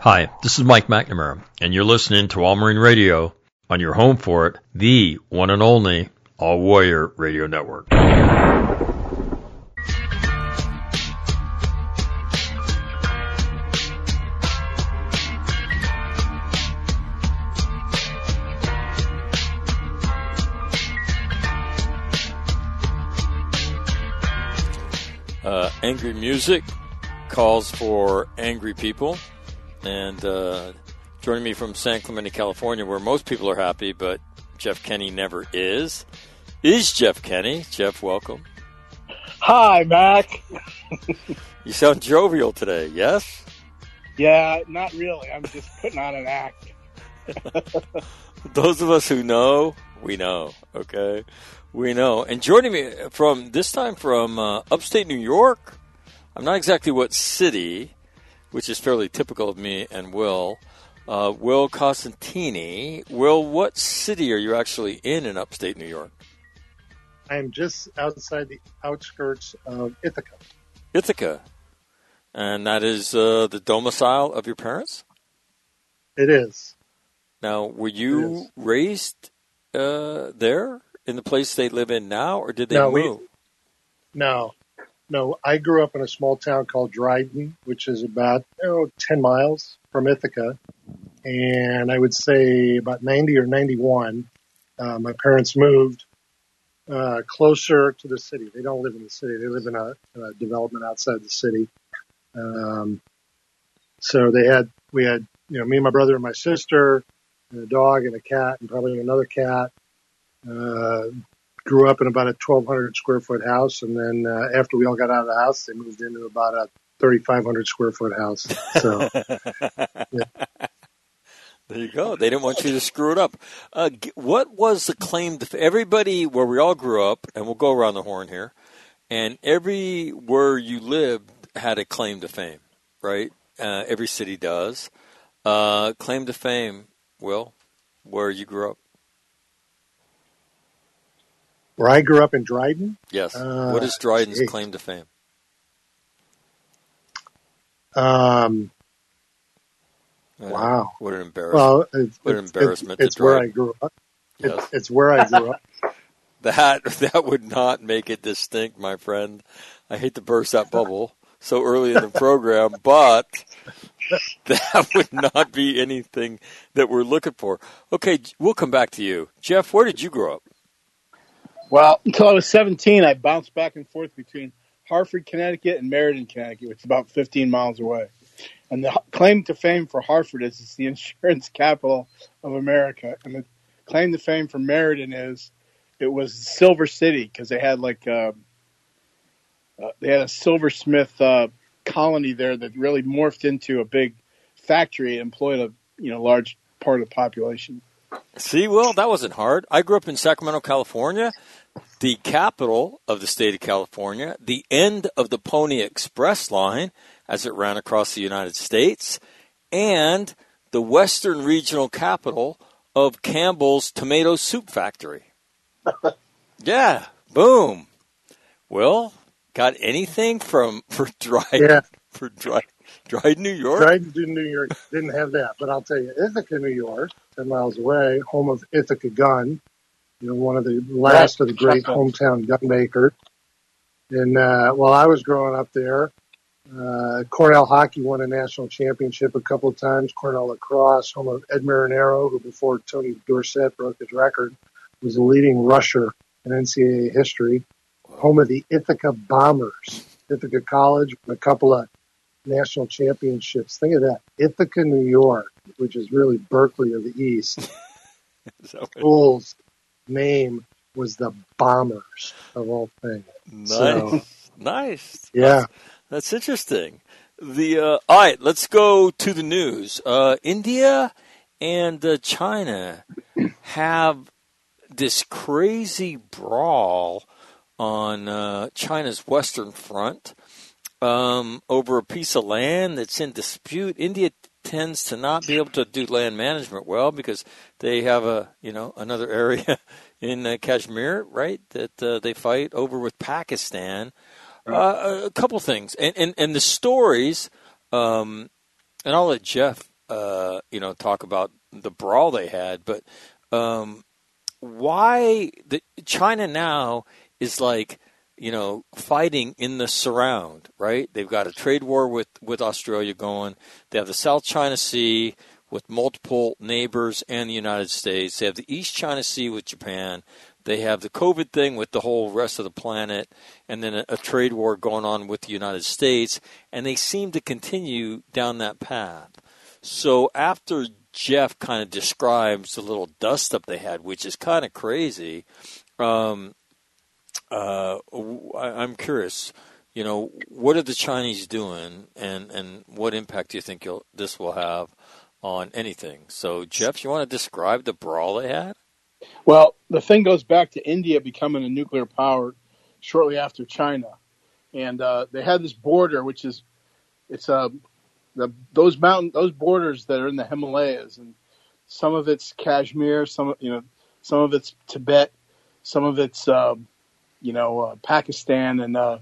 Hi, this is Mike McNamara, and you're listening to All Marine Radio on your home for it, the one and only All Warrior Radio Network. Angry music calls for angry people. And joining me from San Clemente, California, where most people are happy, but Jeff Kenny never is Jeff Kenny. Jeff, welcome. Hi, Mac. You sound jovial today, yes? Yeah, not really. I'm just putting on an act. Those of us who know, we know, okay? We know. And joining me from upstate New York, I'm not exactly what city, which is fairly typical of me and Will Costantini. Will, what city are you actually in upstate New York? I'm just outside the outskirts of Ithaca. Ithaca. And that is the domicile of your parents? It is. Now, were you raised there in the place they live in now, or did they move? No, I grew up in a small town called Dryden, which is about 10 miles from Ithaca. And I would say about 90 or 91, my parents moved closer to the city. They don't live in the city. They live in a development outside the city. So we had, me and my brother and my sister, and a dog and a cat and probably another cat. Grew up in about a 1,200 square foot house, and then after we all got out of the house, they moved into about a 3,500 square foot house. So, yeah. There you go. They didn't want you to screw it up. What was the claim to everybody where we all grew up, and we'll go around the horn here, and everywhere you lived had a claim to fame, right? Every city does. Claim to fame, Will, where you grew up. Where I grew up in Dryden? Yes. What is Dryden's claim to fame? Wow. What an embarrassment. Well, what an embarrassment it's to where Dryden. I grew up. Yes. It's where I grew up. That would not make it distinct, my friend. I hate to burst that bubble so early in the program, but that would not be anything that we're looking for. Okay, we'll come back to you. Jeff, where did you grow up? Well, until I was 17, I bounced back and forth between Hartford, Connecticut, and Meriden, Connecticut, which is about 15 miles away. And the claim to fame for Hartford is it's the insurance capital of America. And the claim to fame for Meriden is it was Silver City because they had they had a silversmith colony there that really morphed into a big factory, employed a large part of the population. See, Will, that wasn't hard. I grew up in Sacramento, California, the capital of the state of California, the end of the Pony Express line as it ran across the United States, and the western regional capital of Campbell's Tomato Soup Factory. Yeah, boom. Will, got anything for Dryden? Yeah. For Dryden, New York? Dryden, New York didn't have that, but I'll tell you, Ithaca, New York, 10 miles away, home of Ithaca Gun, one of the last of the great hometown gun makers. And while I was growing up there, Cornell hockey won a national championship a couple of times. Cornell lacrosse, home of Ed Marinero, who before Tony Dorsett broke his record, was the leading rusher in NCAA history. Home of the Ithaca Bombers, Ithaca College, a couple of national championships. Think of that. Ithaca, New York, which is really Berkeley of the East. School's name was the Bombers, of all things. Nice. Yeah. That's interesting. All right, let's go to the news. India and China have this crazy brawl on China's western front over a piece of land that's in dispute. India tends to not be able to do land management well because they have another area in Kashmir, right, that they fight over with Pakistan. A couple things, and the stories, and I'll let Jeff talk about the brawl they had, but why China now is like, fighting in the surround, right? They've got a trade war with Australia going. They have the South China Sea with multiple neighbors and the United States. They have the East China Sea with Japan. They have the COVID thing with the whole rest of the planet, and then a trade war going on with the United States, and they seem to continue down that path. So after Jeff kind of describes the little dust-up they had, which is kind of crazy, I'm curious, what are the Chinese doing, and what impact do you think this will have on anything? So, Jeff, you want to describe the brawl they had? Well, the thing goes back to India becoming a nuclear power shortly after China, and they had this border, which is those borders that are in the Himalayas, and some of it's Kashmir, some of it's Tibet, some of it's Pakistan, and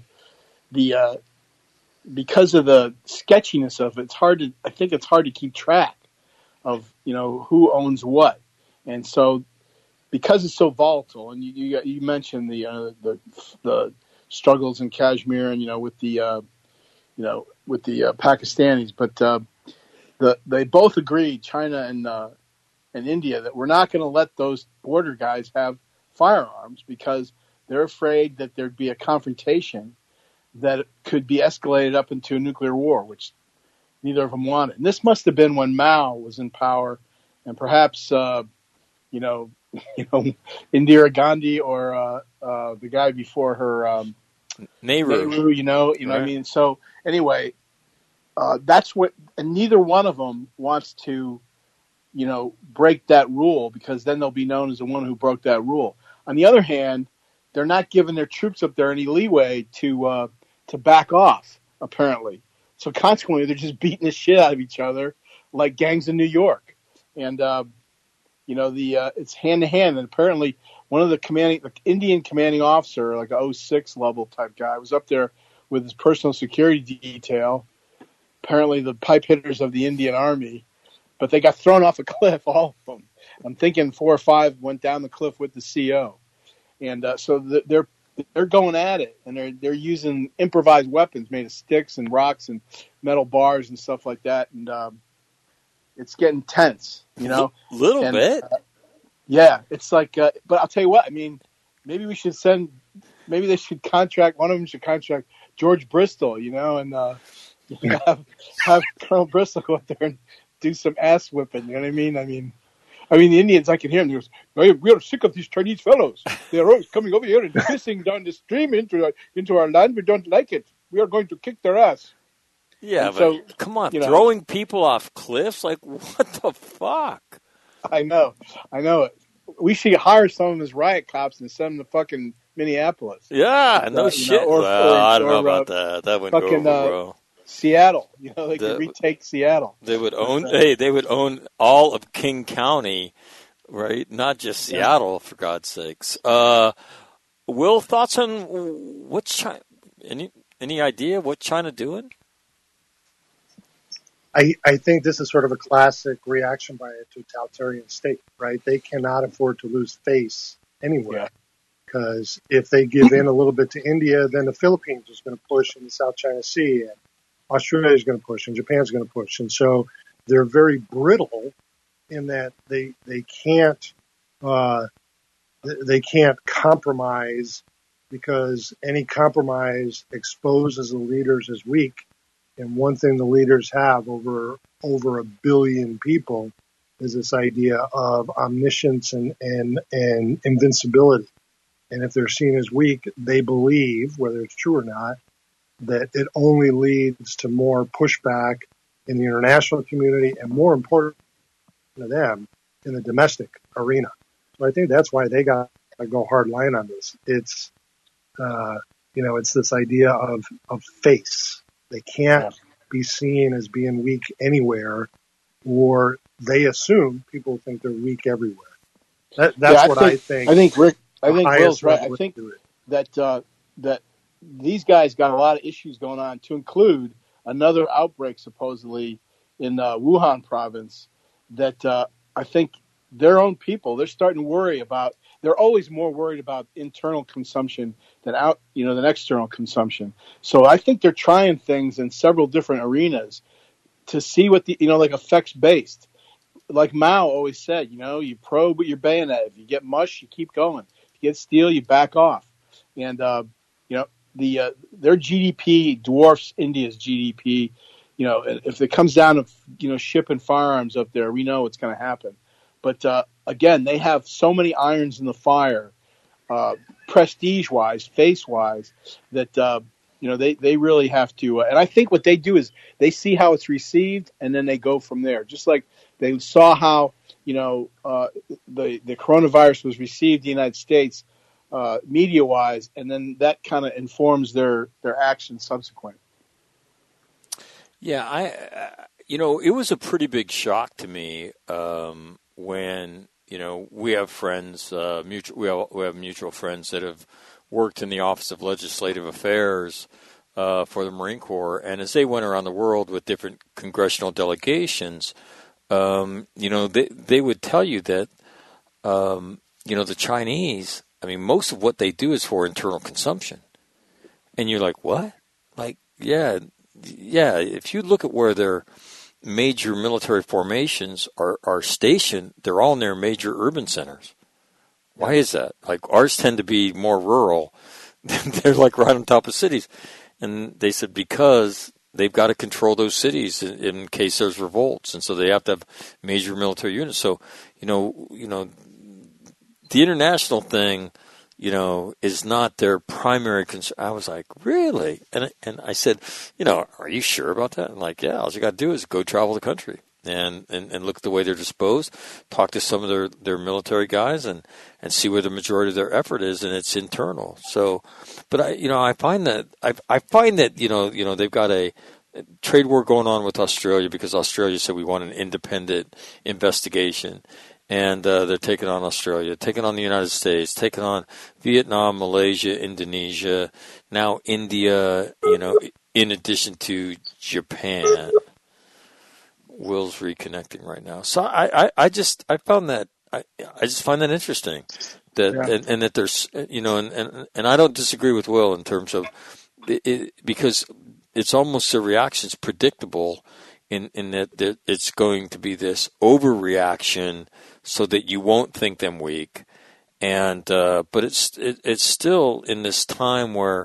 because of the sketchiness of it, I think it's hard to keep track of who owns what, and so because it's so volatile, and you mentioned the struggles in Kashmir, and with the Pakistanis, but they both agreed, China and India, that we're not going to let those border guys have firearms because they're afraid that there'd be a confrontation that could be escalated up into a nuclear war, which neither of them wanted. And this must have been when Mao was in power, and perhaps Indira Gandhi or the guy before her, Nehru. Right. What I mean? So anyway, that's what, and neither one of them wants to, break that rule, because then they'll be known as the one who broke that rule. On the other hand, they're not giving their troops up there any leeway to back off, apparently. So consequently, they're just beating the shit out of each other like gangs in New York. And, it's hand to hand. And apparently one of the Indian commanding officer, like a 06 level type guy, was up there with his personal security detail, apparently the pipe hitters of the Indian Army, but they got thrown off a cliff, all of them. I'm thinking 4 or 5 went down the cliff with the CO. And so they're going at it, and they're using improvised weapons made of sticks and rocks and metal bars and stuff like that, and it's getting tense, A little bit. Yeah, it's like, but I'll tell you what, I mean, maybe they should contract, one of them should contract George Bristol, and have Colonel Bristol go out there and do some ass whipping, you know what I mean? I mean, the Indians, I can hear them. They go, we are sick of these Chinese fellows. They are always coming over here and pissing down the stream into our land. We don't like it. We are going to kick their ass. Yeah, and but come on, throwing people off cliffs? Like, what the fuck? I know it. We should hire some of them as riot cops and send them to fucking Minneapolis. Yeah, no shit. I don't know about that. That wouldn't go over, bro. Seattle, they could retake Seattle. They would own. They would own all of King County, right? Not just Seattle, for God's sakes. Will, thoughts on what's China? Any idea what China doing? I think this is sort of a classic reaction by a totalitarian state, right? They cannot afford to lose face anywhere, because if they give in a little bit to India, then the Philippines is going to push in the South China Sea, and Australia is going to push, and Japan's going to push. And so they're very brittle in that they can't compromise, because any compromise exposes the leaders as weak. And one thing the leaders have over 1 billion people is this idea of omniscience and invincibility. And if they're seen as weak, they believe, whether it's true or not, that it only leads to more pushback in the international community, and more important to them, in the domestic arena. So I think that's why they got to go hard line on this. It's, it's this idea of face. They can't be seen as being weak anywhere, or they assume people think they're weak everywhere. That's I think. I think Will's right. I think that these guys got a lot of issues going on, to include another outbreak supposedly in Wuhan province that I think their own people, they're starting to worry about. They're always more worried about internal consumption than than external consumption. So I think they're trying things in several different arenas to see what like effects based. Like Mao always said, you probe with your bayonet. If you get mush, you keep going. If you get steel, you back off. And their GDP dwarfs India's GDP. If it comes down to shipping firearms up there, we know what's going to happen. But again, they have so many irons in the fire, prestige-wise, face-wise, that they really have to. And I think what they do is they see how it's received, and then they go from there. Just like they saw how the coronavirus was received in the United States media-wise, and then that kind of informs their actions subsequent. Yeah, it was a pretty big shock to me when we have friends, we have mutual friends that have worked in the Office of Legislative Affairs for the Marine Corps, and as they went around the world with different congressional delegations, they would tell you that the Chinese. I mean, most of what they do is for internal consumption, and you're like, what? Like, yeah. If you look at where their major military formations are stationed, they're all in their major urban centers. Why is that? Like, ours tend to be more rural. They're like right on top of cities. And they said because they've got to control those cities in case there's revolts. And so they have to have major military units. So, the international thing, is not their primary concern. I was like, really? And I said, are you sure about that? And like, yeah, all you got to do is go travel the country and look at the way they're disposed, talk to some of their military guys and see where the majority of their effort is, and it's internal. So, but I find that they've got a trade war going on with Australia because Australia said we want an independent investigation. And they're taking on Australia, taking on the United States, taking on Vietnam, Malaysia, Indonesia, now India, in addition to Japan. Will's reconnecting right now. So I just find that interesting that and that there's and I don't disagree with Will in terms of it, because it's almost the reaction's predictable in that it's going to be this overreaction so that you won't think them weak, and but it's still in this time where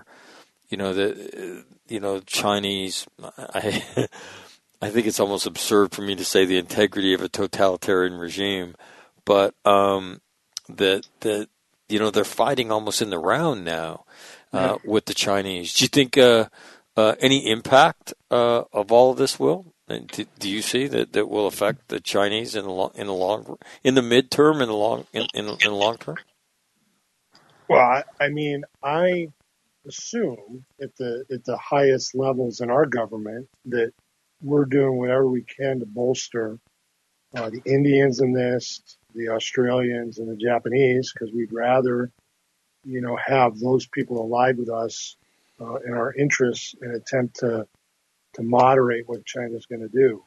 Chinese. I think it's almost absurd for me to say the integrity of a totalitarian regime, but that they're fighting almost in the round now with the Chinese. Do you think any impact of all of this, Will? Do you see that will affect the Chinese in the midterm, in the long term? Well, I assume at the highest levels in our government that we're doing whatever we can to bolster the Indians in this, the Australians and the Japanese, because we'd rather, have those people allied with us in our interests and attempt to moderate what China's going to do.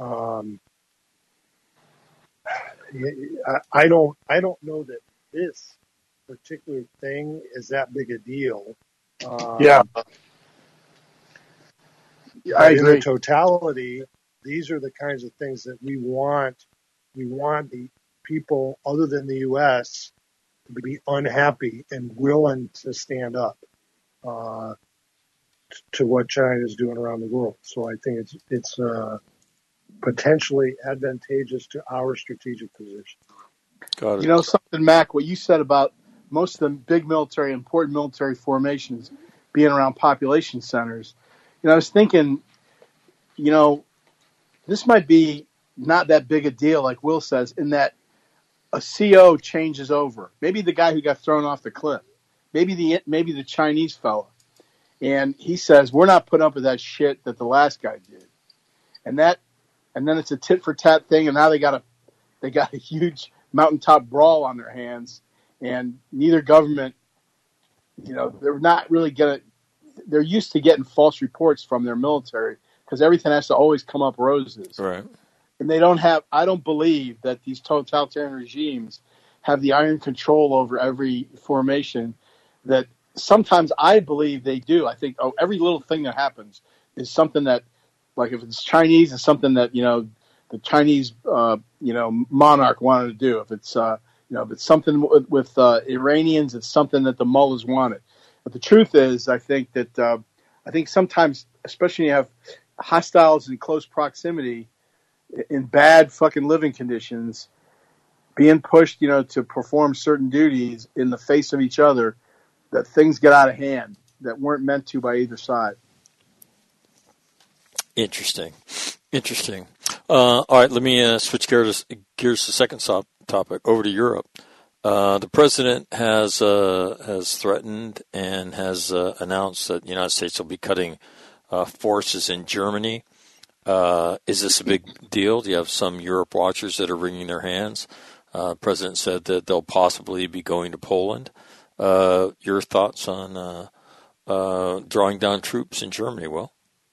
I don't know that this particular thing is that big a deal. I agree. In totality, these are the kinds of things that we want. We want the people other than the U.S. to be unhappy and willing to stand up to what China is doing around the world. So I think it's potentially advantageous to our strategic position. Got it. Something, Mac, what you said about most of the big important military formations being around population centers. I was thinking, this might be not that big a deal, like Will says, in that a CO changes over. Maybe the guy who got thrown off the cliff, maybe the Chinese fella, and he says, "We're not putting up with that shit that the last guy did," and then it's a tit for tat thing, and now they got a huge mountaintop brawl on their hands, and neither government, they're not really they're used to getting false reports from their military because everything has to always come up roses. Right. And I don't believe that these totalitarian regimes have the iron control over every formation that sometimes I believe they do. I think every little thing that happens is something that, like if it's Chinese, it's something that, the Chinese, monarch wanted to do. If it's, if it's something with Iranians, it's something that the mullahs wanted. But the truth is, I think sometimes, especially when you have hostiles in close proximity, in bad fucking living conditions, being pushed, to perform certain duties in the face of each other, that things get out of hand that weren't meant to by either side. Interesting. All right, let me switch gears to second topic, over to Europe. The president has threatened and has announced that the United States will be cutting forces in Germany. Is this a big deal? Do you have some Europe watchers that are wringing their hands? The president said that they'll possibly be going to Poland. Your thoughts on drawing down troops in Germany, Will?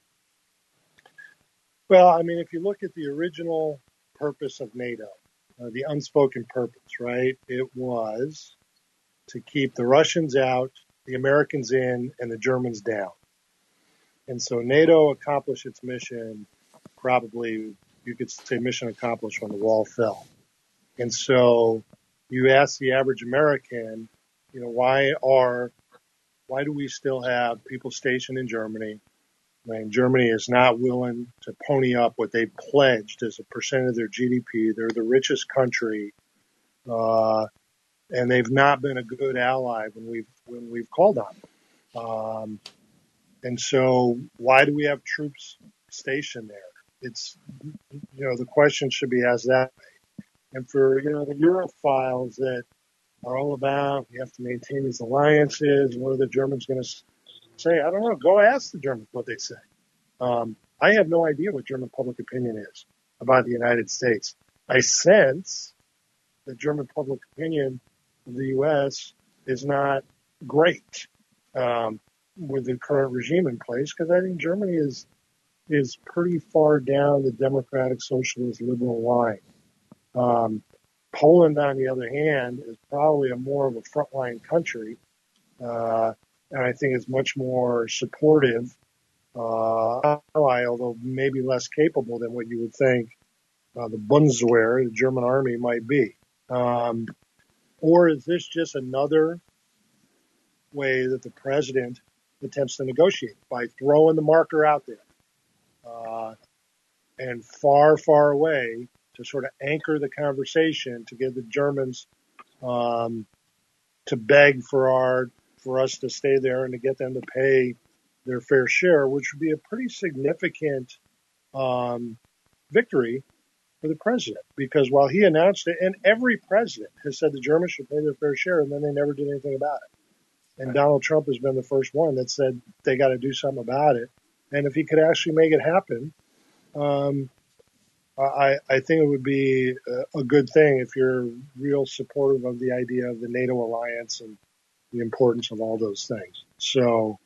Well, I mean, if you look at the original purpose of NATO, the unspoken purpose, right? It was to keep the Russians out, the Americans in, and the Germans down. And so NATO accomplished its mission, probably, you could say mission accomplished when the wall fell. And so you ask the average American, why do we still have people stationed in Germany? I mean, Germany is not willing to pony up what they pledged as a percent of their GDP. They're the richest country, and they've not been a good ally when we've called on them. And so, why do we have troops stationed there? It's the question should be asked that way. And for the Europhiles that are all about you have to maintain these alliances. What are the Germans going to say? I don't know. Go ask the Germans what they say. I have no idea what German public opinion is about the United States. I sense that German public opinion of the U.S. is not great with the current regime in place, because I think Germany is pretty far down the democratic, socialist, liberal line. Poland, on the other hand, is probably more of a frontline country, and I think is much more supportive ally, although maybe less capable than what you would think the Bundeswehr, the German army, might be. Or is this just another way that the president attempts to negotiate by throwing the marker out there and far, far away to sort of anchor the conversation to get the Germans to beg for us to stay there and to get them to pay their fair share, which would be a pretty significant victory for the president. Because while he announced it, and every president has said the Germans should pay their fair share, and then they never did anything about it. And Donald Trump has been the first one that said they got to do something about it. And if he could actually make it happen, I think it would be a good thing if you're real supportive of the idea of the NATO alliance and the importance of all those things. So,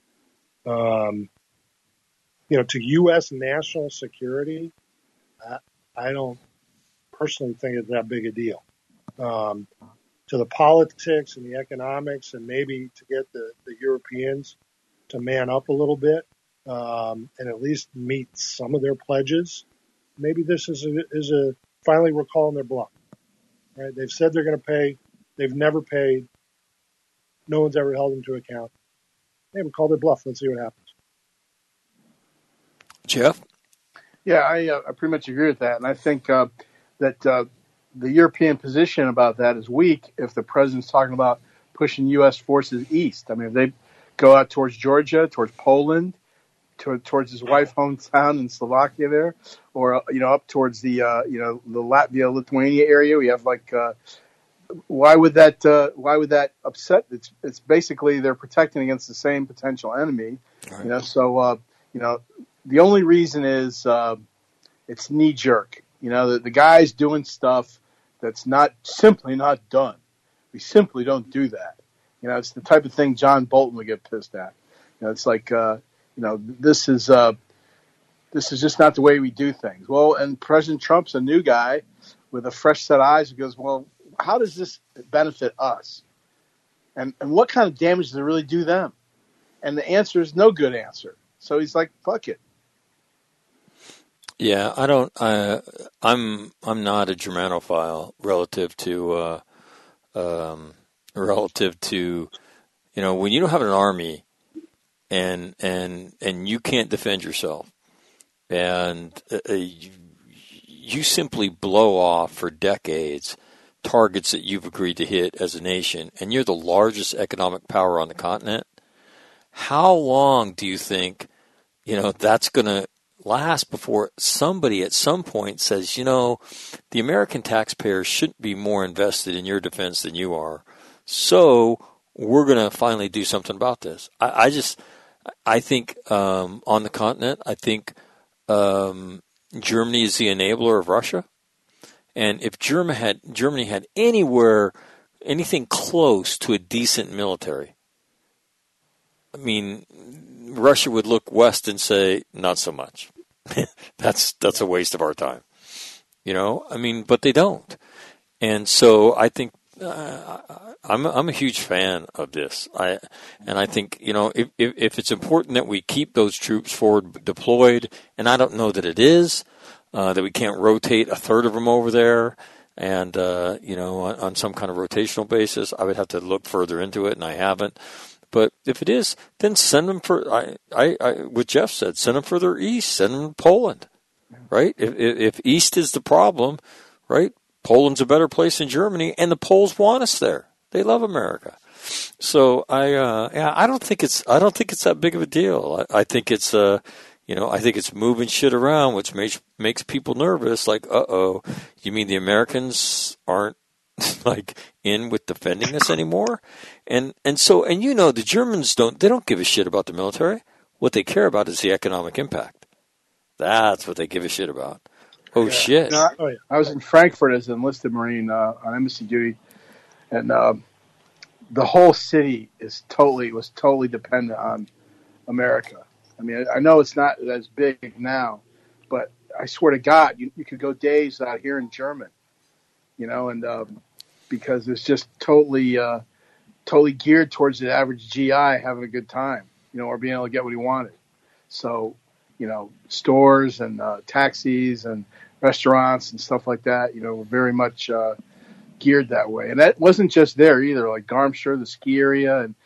to U.S. national security, I don't personally think it's that big a deal. To the politics and the economics, and maybe to get the Europeans to man up a little bit and at least meet some of their pledges. Maybe this is a finally we're calling their bluff. Right? They've said they're going to pay. They've never paid. No one's ever held them to account. Maybe call their bluff. Let's see what happens. Jeff? Yeah, I pretty much agree with that. And I think that the European position about that is weak if the president's talking about pushing U.S. forces east. I mean, if they go out towards Georgia, towards Poland, towards his wife's hometown in Slovakia there, or, up towards the Latvia, Lithuania area, we have why would that upset? It's basically they're protecting against the same potential enemy, right. So the only reason is it's knee jerk. The guy's doing stuff that's simply not done. We simply don't do that. It's the type of thing John Bolton would get pissed at. It's like this is this is just not the way we do things. Well, and President Trump's a new guy with a fresh set of eyes who goes, well, how does this benefit us? And what kind of damage does it really do them? And the answer is no good answer. So he's like, fuck it. Yeah, I don't. I'm not a Germanophile relative to when you don't have an army and you can't defend yourself, and you simply blow off for decades targets that you've agreed to hit as a nation, and you're the largest economic power on the continent. How long do you think that's going to last before somebody at some point says, the American taxpayer shouldn't be more invested in your defense than you are, so we're going to finally do something about this? I think on the continent, I think Germany is the enabler of Russia, and if Germany had anything close to a decent military, I mean, Russia would look west and say, not so much. That's a waste of our time. But they don't. And so I think I'm a huge fan of this. I think, if it's important that we keep those troops forward deployed, and I don't know that it is, that we can't rotate a third of them over there and, on some kind of rotational basis, I would have to look further into it, and I haven't. But if it is, then send them what Jeff said, send them further east, send them to Poland, right? If east is the problem, right? Poland's a better place than Germany, and the Poles want us there. They love America. So I don't think it's that big of a deal. I think it's I think it's moving shit around, which makes people nervous. Like, you mean the Americans aren't like in with defending us anymore? And the Germans don't give a shit about the military. What they care about is the economic impact. That's what they give a shit about. Oh, yeah. Shit. I was in Frankfurt as an enlisted Marine on embassy duty, and the whole city was totally dependent on America. I mean, I know it's not as big now, but I swear to God, you could go days without hearing German, and because it's just totally geared towards the average GI having a good time, or being able to get what he wanted. So, stores and taxis and restaurants and stuff like that, were very much geared that way. And that wasn't just there either, like Garmscher, the ski area, and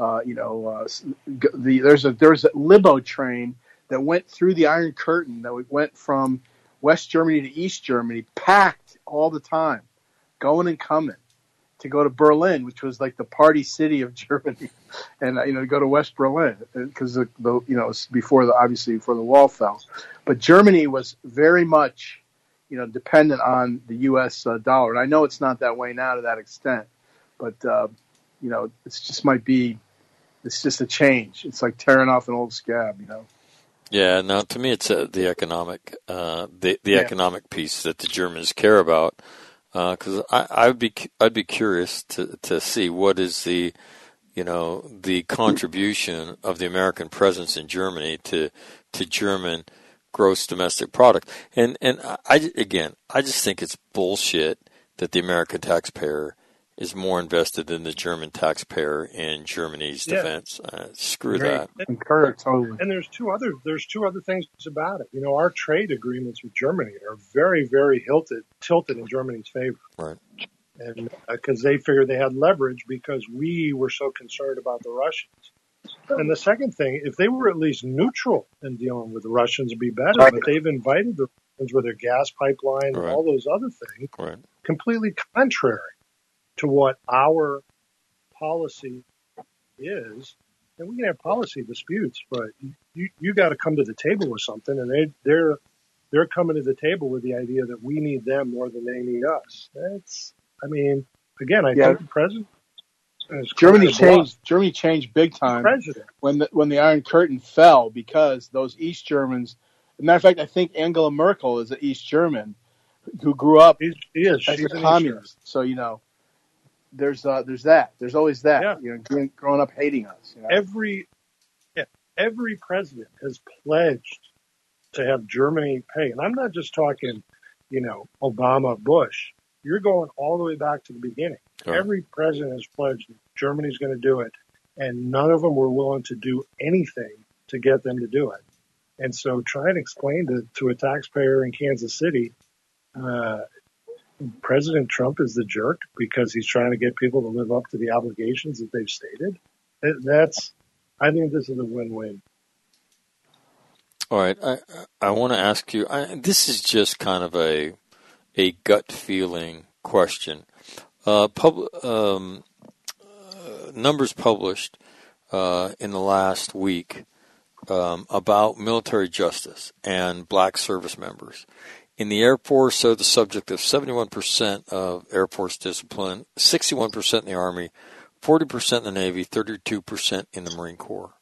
there's a limo train that went through the Iron Curtain that went from West Germany to East Germany, packed all the time, going and coming, to go to Berlin, which was like the party city of Germany, and go to West Berlin because it's before the wall fell. But Germany was very much dependent on the U.S. dollar, and I know it's not that way now to that extent, but it's just a change. It's like tearing off an old scab, Yeah, no, to me it's the economic economic piece that the Germans care about. Because I'd be curious to see what is the contribution of the American presence in Germany to German gross domestic product, and I just think it's bullshit that the American taxpayer is more invested than the German taxpayer in Germany's defense. Screw that. Totally. And there's two other things about it. Our trade agreements with Germany are very, very tilted in Germany's favor. Right. And because they figured they had leverage because we were so concerned about the Russians. And the second thing, if they were at least neutral in dealing with the Russians, it'd be better. Right. But they've invited the Russians with their gas pipeline and all those other things, completely contrary to what our policy is. And we can have policy disputes, but you got to come to the table with something, and they're coming to the table with the idea that we need them more than they need us. I think the president. Germany changed big time when the Iron Curtain fell, because those East Germans. As a matter of fact, I think Angela Merkel is an East German who grew up as a communist. So there's that. There's always that. Yeah. Growing up hating us. Every president has pledged to have Germany pay. And I'm not just talking, Obama, Bush. You're going all the way back to the beginning. Right. Every president has pledged that Germany's going to do it, and none of them were willing to do anything to get them to do it. And so try and explain to a taxpayer in Kansas City, President Trump is the jerk because he's trying to get people to live up to the obligations that they've stated. I think this is a win-win. All right. I want to ask you, this is just kind of a gut feeling question. Numbers published in the last week about military justice and black service members. In the Air Force, they're the subject of 71% of Air Force discipline, 61% in the Army, 40% in the Navy, 32% in the Marine Corps.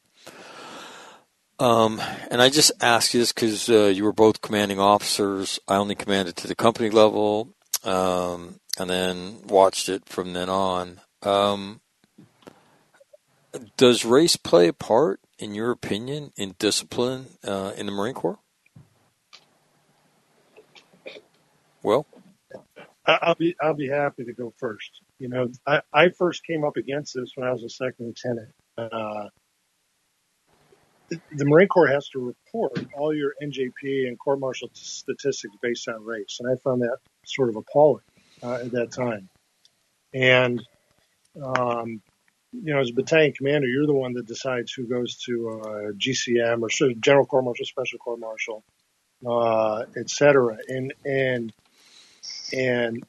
And I just ask you this because you were both commanding officers. I only commanded to the company level, and then watched it from then on. Does race play a part, in your opinion, in discipline in the Marine Corps? Well, I'll be happy to go first. I first came up against this when I was a second lieutenant. The Marine Corps has to report all your NJP and court-martial statistics based on race, and I found that sort of appalling at that time. And as a battalion commander, you're the one that decides who goes to GCM or sort of General Court Martial, Special Court Martial, et cetera. And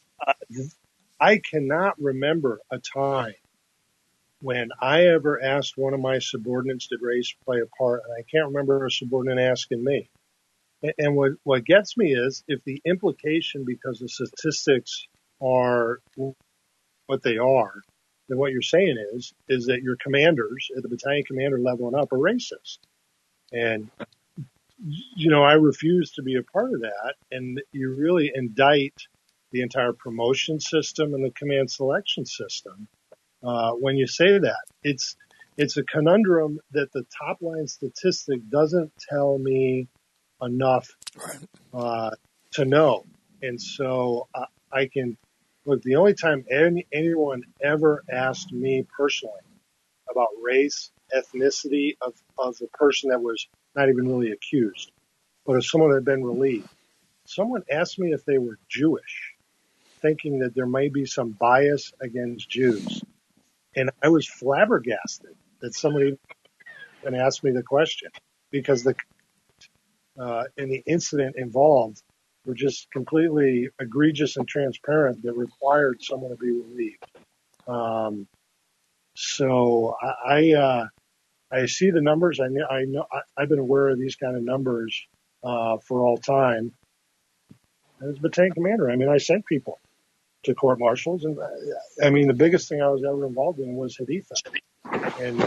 I cannot remember a time when I ever asked one of my subordinates, did race play a part? And I can't remember a subordinate asking me. And what gets me is if the implication, because the statistics are what they are, then what you're saying is that your commanders at the battalion commander level and up are racist. And, I refuse to be a part of that. And you really indict the entire promotion system and the command selection system when you say that. It's a conundrum that the top line statistic doesn't tell me enough to know. And so I can look, the only time anyone ever asked me personally about race, ethnicity of the person that was not even really accused, but if someone had been relieved, someone asked me if they were Jewish, thinking that there may be some bias against Jews. And I was flabbergasted that somebody even asked me the question, because and the incident involved were just completely egregious and transparent that required someone to be relieved. So I see the numbers. I know I've been aware of these kind of numbers for all time. As a battalion commander, I sent people to court martials, and the biggest thing I was ever involved in was Haditha. And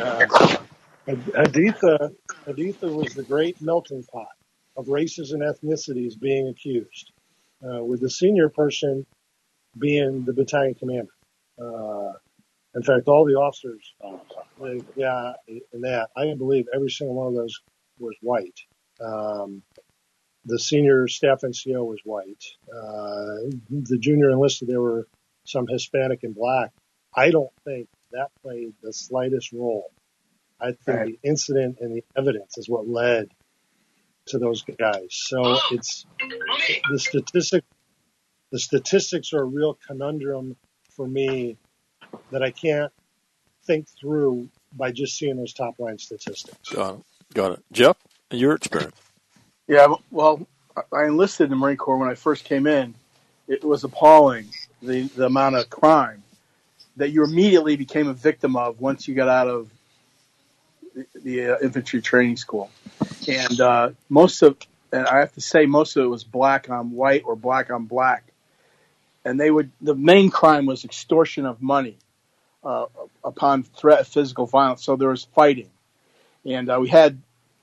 Haditha was the great melting pot of races and ethnicities being accused, with the senior person being the battalion commander. In fact, all the officers, I believe every single one of those was white. The senior staff NCO was white. The junior enlisted, there were some Hispanic and black. I don't think that played the slightest role. I think the incident and the evidence is what led to those guys. So it's the statistics are a real conundrum for me that I can't think through by just seeing those top line statistics. Got it. Jeff, your experience. Yeah, well, I enlisted in the Marine Corps when I first came in. It was appalling, the amount of crime that you immediately became a victim of once you got out of the infantry training school. And and I have to say, most of it was black on white or black on black. And the main crime was extortion of money upon threat of physical violence. So there was fighting. And we had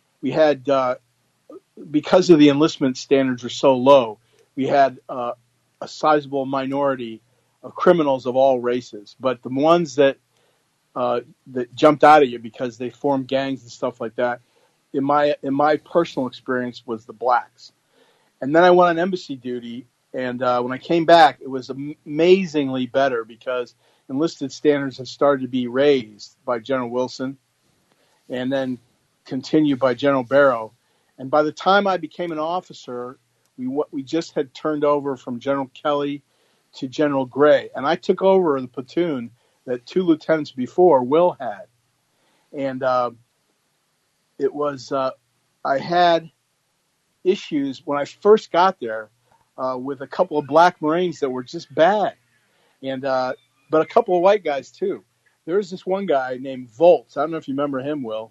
because of the enlistment standards are so low, we had a sizable minority of criminals of all races. But the ones that jumped out at you because they formed gangs and stuff like that, in my personal experience was the blacks. And then I went on embassy duty, and when I came back, it was amazingly better because enlisted standards had started to be raised by General Wilson and then continued by General Barrow. And by the time I became an officer, we just had turned over from General Kelly to General Gray. And I took over the platoon that 2 lieutenants before Will had. And it was, I had issues when I first got there with a couple of black Marines that were just bad. And, but a couple of white guys too. There was this one guy named Volts. I don't know if you remember him, Will.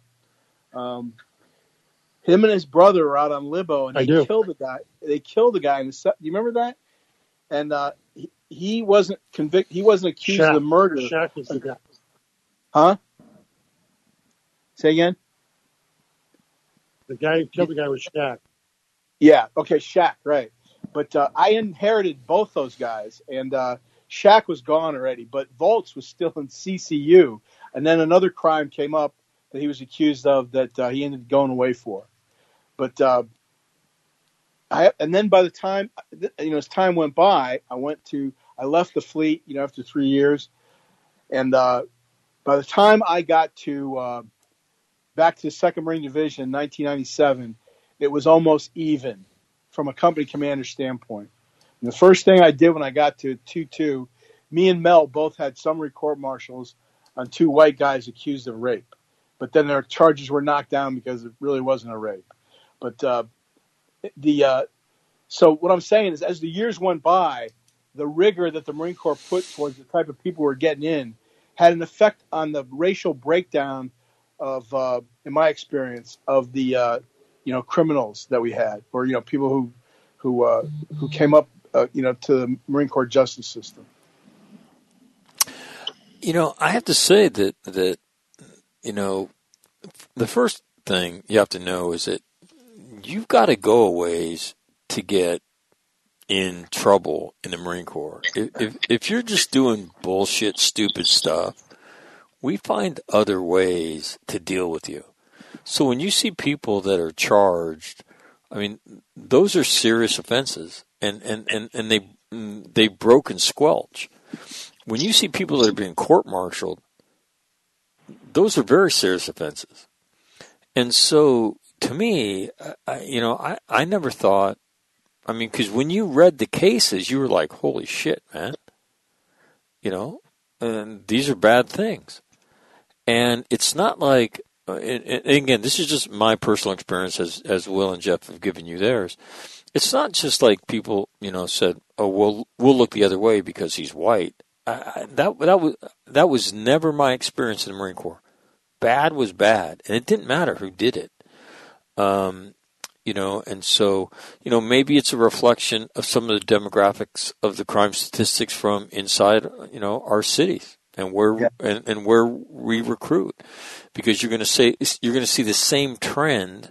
Him and his brother were out on Libo, and they killed the guy. They killed the guy. Do you remember that? And he wasn't convicted. He wasn't accused of the murder. Shaq was the guy. Huh? Say again? The guy who killed the guy was Shaq. Yeah. Okay, Shaq. Right. But I inherited both those guys, and Shaq was gone already. But Volts was still in CCU, and then another crime came up that he was accused of that he ended up going away for. But and then by the time as time went by, I left the fleet after 3 years, and by the time I got to back to the 2nd Marine Division in 1997, it was almost even from a company commander standpoint. And the first thing I did when I got to 2-2, me and Mel both had summary court martials on 2 white guys accused of rape. But then their charges were knocked down because it really wasn't a rape. But so what I'm saying is, as the years went by, the rigor that the Marine Corps put towards the type of people who were getting in had an effect on the racial breakdown of, in my experience, of the criminals that we had, or people who came up to the Marine Corps justice system. I have to say that the first thing you have to know is that you've got to go a ways to get in trouble in the Marine Corps. If you're just doing bullshit, stupid stuff, we find other ways to deal with you. So when you see people that are charged, I mean, those are serious offenses, and they broke and squelch. When you see people that are being court-martialed, those are very serious offenses. And so, to me, I never thought, because when you read the cases, you were like, holy shit, man. And these are bad things. And it's not like, and again, this is just my personal experience as Will and Jeff have given you theirs. It's not just like people, said, oh, we'll look the other way because he's white. That was never my experience in the Marine Corps. Bad was bad, and it didn't matter who did it. And so, maybe it's a reflection of some of the demographics of the crime statistics from inside, our cities and where and where we recruit, because you're going to see the same trend,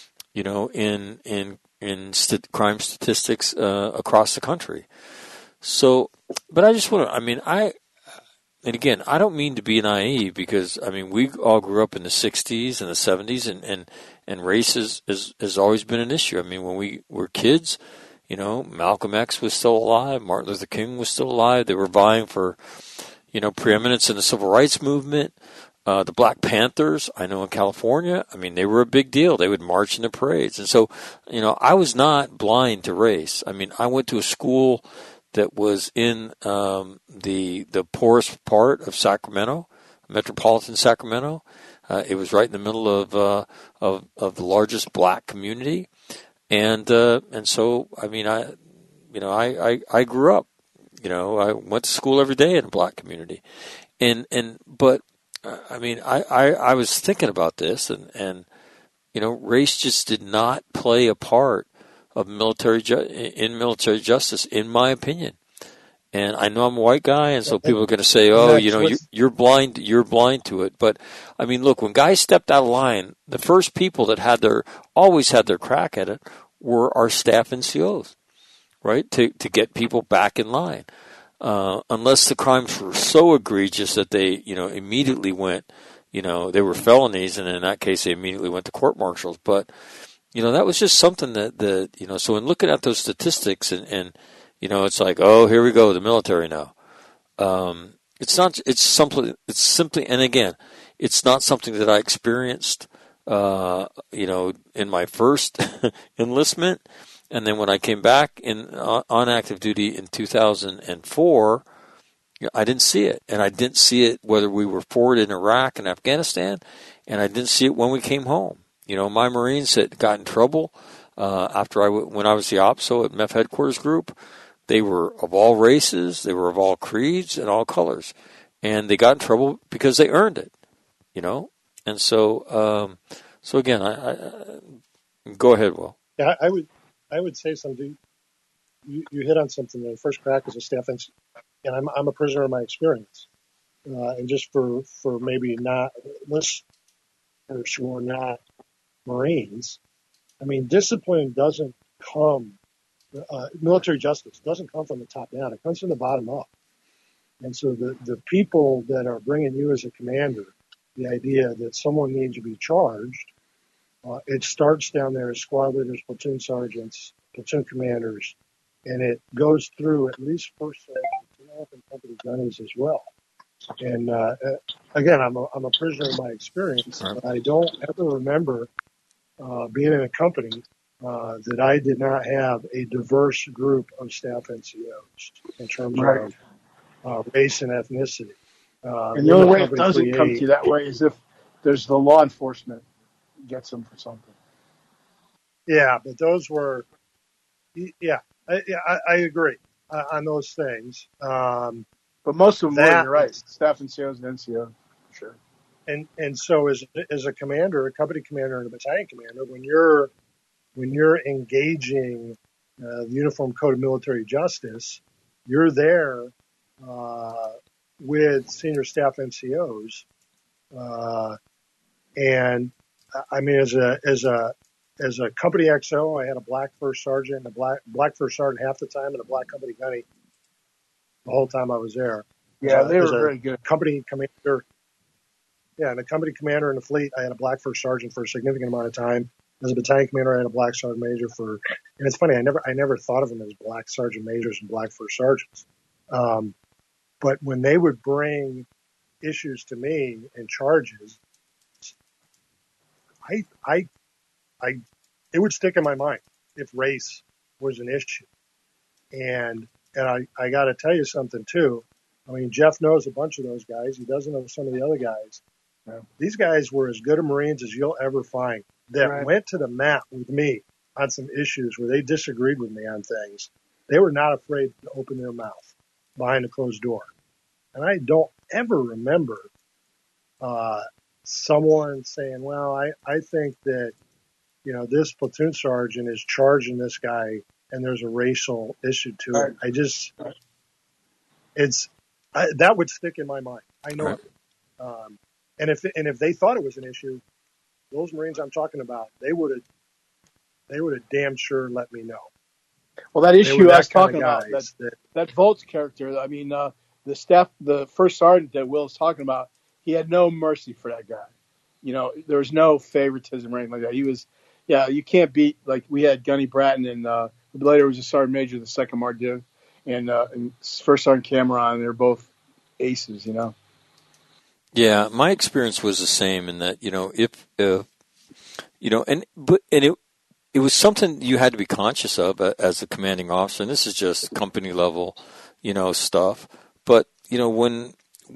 in crime statistics across the country. So, but I just want to, and again, I don't mean to be naive because, we all grew up in the 60s and the 70s and race has always been an issue. When we were kids, Malcolm X was still alive, Martin Luther King was still alive. They were vying for, preeminence in the civil rights movement. The Black Panthers, I know in California, they were a big deal. They would march in the parades. And so, I was not blind to race. I went to a school that was in the poorest part of Sacramento, metropolitan Sacramento. It was right in the middle of the largest black community, and so I grew up. I went to school every day in a black community, but I was thinking about this, and race just did not play a part of military justice, in my opinion. And I know I'm a white guy, and so people are going to say, "Oh, you're blind to it." But look, when guys stepped out of line, the first people that always had their crack at it were our staff NCOs, right? To get people back in line, unless the crimes were so egregious that they immediately went they were felonies, and in that case, they immediately went to court-martials. But, that was just something that so in looking at those statistics and it's like, oh, here we go, the military now. It's simply, and again, it's not something that I experienced, in my first enlistment. And then when I came back on active duty in 2004, I didn't see it. And I didn't see it whether we were forward in Iraq and Afghanistan, and I didn't see it when we came home. My Marines that got in trouble when I was the OPSO at MEF Headquarters Group, they were of all races, they were of all creeds and all colors. And they got in trouble because they earned it, And so again, I go ahead, Will. Yeah, I would say something. You hit on something. The first crack as a staff, and I'm a prisoner of my experience. And just for maybe not listeners who are not Marines, I mean, discipline doesn't come. Military justice doesn't come from the top down. It comes from the bottom up. And so the people that are bringing you as a commander, the idea that someone needs to be charged, it starts down there as squad leaders, platoon sergeants, platoon commanders, and it goes through at least first sergeants and often company gunnies as well. And again, I'm a prisoner of my experience, but I don't ever remember being in a company that I did not have a diverse group of staff NCOs in terms of race and ethnicity. And the only way it doesn't come to you that way is if there's the law enforcement gets them for something. Yeah, but those were, I agree on those things. But most of them were, you're right, staff NCOs and NCOs, for sure. And so as a commander, a company commander and a battalion commander, when you're engaging the Uniform Code of Military Justice, you're there with senior staff NCOs, and I mean, as a company XO, I had a black first sergeant, and a black first sergeant half the time, and a black company gunny the whole time I was there. Yeah, they were very good. Company commander. Yeah, and a company commander in the fleet, I had a black first sergeant for a significant amount of time. As a battalion commander, I had a black sergeant major and it's funny, I never thought of them as black sergeant majors and black first sergeants. But when they would bring issues to me and charges, it would stick in my mind if race was an issue. And I got to tell you something too. I mean, Jeff knows a bunch of those guys. He doesn't know some of the other guys. These guys were as good a Marines as you'll ever find that went to the mat with me on some issues where they disagreed with me on things. They were not afraid to open their mouth behind a closed door. And I don't ever remember someone saying, well, I think that, this platoon sergeant is charging this guy and there's a racial issue to it. That would stick in my mind. I know it. And if they thought it was an issue, those Marines I'm talking about, they would have damn sure let me know. Well, that issue I was talking about, that Volts character, I mean, the first sergeant that Will's talking about, he had no mercy for that guy. There was no favoritism or anything like that. He was, you can't beat, like we had Gunny Bratton and later was a sergeant major, the second Mardieu, and first sergeant Cameron. They're both aces, Yeah, my experience was the same in that, it was something you had to be conscious of as a commanding officer, and this is just company level, stuff. But, when,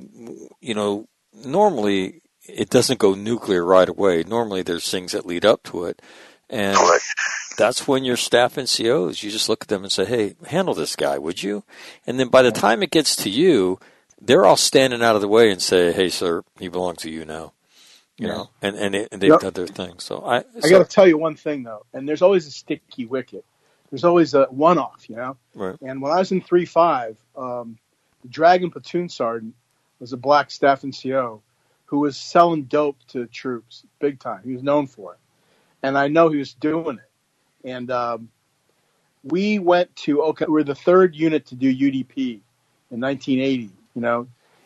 normally it doesn't go nuclear right away. Normally there's things that lead up to it. And that's when your staff NCOs, you just look at them and say, hey, handle this guy, would you? And then by the time it gets to you, they're all standing out of the way and say, hey, sir, he belongs to you now. You know, and they've done their thing. So I got to tell you one thing, though, and there's always a sticky wicket. There's always a one-off, Right. And when I was in 3-5, the Dragon platoon sergeant was a black staff NCO who was selling dope to troops big time. He was known for it. And I know he was doing it. And we went to, we're the third unit to do UDP in 1980,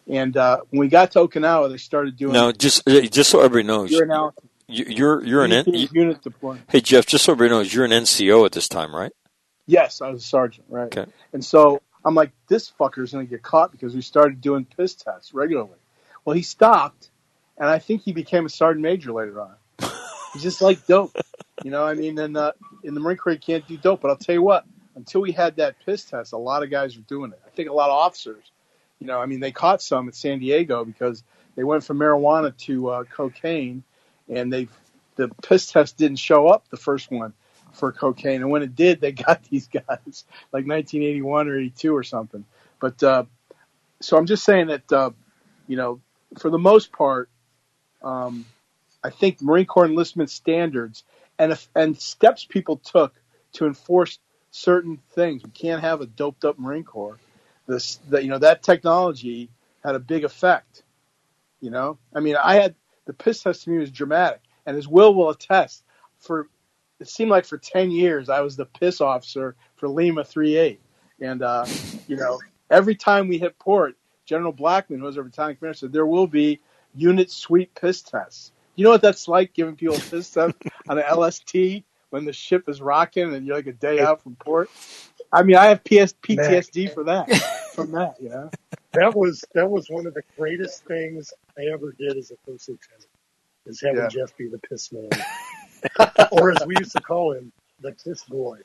And when we got to Okinawa, they started doing Now, just so everybody knows, your analysis. you're an unit deployment. Hey Jeff, just so everybody knows, you're an NCO at this time, right? Yes, I was a sergeant, right? Okay. And so I'm like, this fucker's going to get caught because we started doing piss tests regularly. Well, he stopped, and I think he became a sergeant major later on. He's just like dope. You know, I mean, and in the Marine Corps, you can't do dope. But I'll tell you what, until we had that piss test, a lot of guys were doing it. I think a lot of officers, you know, I mean, they caught some at San Diego because they went from marijuana to cocaine, and the piss test didn't show up, the first one, for cocaine. And when it did, they got these guys like 1981 or 82 or something. But so I'm just saying that, you know, for the most part, I think Marine Corps enlistment standards and steps people took to enforce certain things. We can't have a doped up Marine Corps. That technology had a big effect. You know, I mean, the piss test to me was dramatic, and as Will attest, it seemed like for 10 years I was the piss officer for Lima 3-8, and you know, every time we hit port, General Blackman, who was our battalion commander, said there will be unit sweep piss tests. You know what that's like, giving people a piss test on an LST when the ship is rocking and you're like a day out from port? I mean, I have PTSD from that, you know? That was one of the greatest things I ever did as a first lieutenant, is having Jeff be the piss man. Or as we used to call him, the piss boy.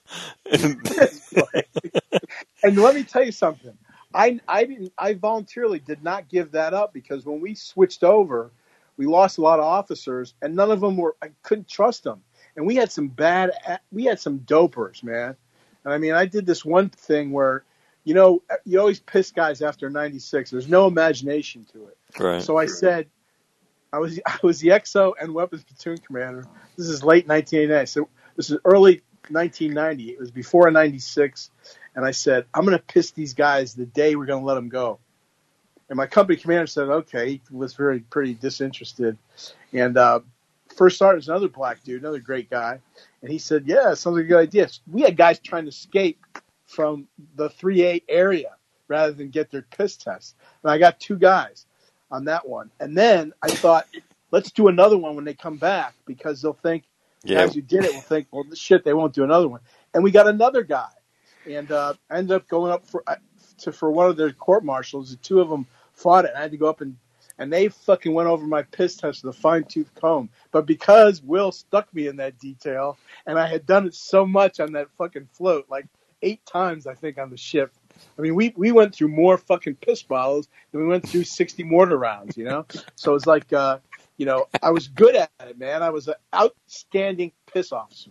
And let me tell you something. I voluntarily did not give that up, because when we switched over, we lost a lot of officers, and none of them I couldn't trust them. And we had some dopers, man. And I mean, I did this one thing where, you know, you always piss guys after 96. There's no imagination to it. Right. So I said, I was the XO and weapons platoon commander. This is late 1989. So this is early 1990. It was before 96. And I said, I'm going to piss these guys the day we're going to let them go. And my company commander said, okay. He was pretty disinterested. And first sergeant was another black dude, another great guy. And he said, yeah, sounds like a good idea. We had guys trying to escape from the 3-8 area rather than get their piss test. And I got 2 guys on that one. And then I thought, let's do another one when they come back, because they'll think, guys who did it will think, well, shit, they won't do another one. And we got another guy. And I ended up going up for one of their court-martials. The 2 of them fought it. And I had to go up and they fucking went over my piss test with a fine-tooth comb. But because Will stuck me in that detail, and I had done it so much on that fucking float, like 8 times, I think, on the ship. I mean, we went through more fucking piss bottles than we went through 60 mortar rounds, you know? So it's like, you know, I was good at it, man. I was an outstanding piss officer.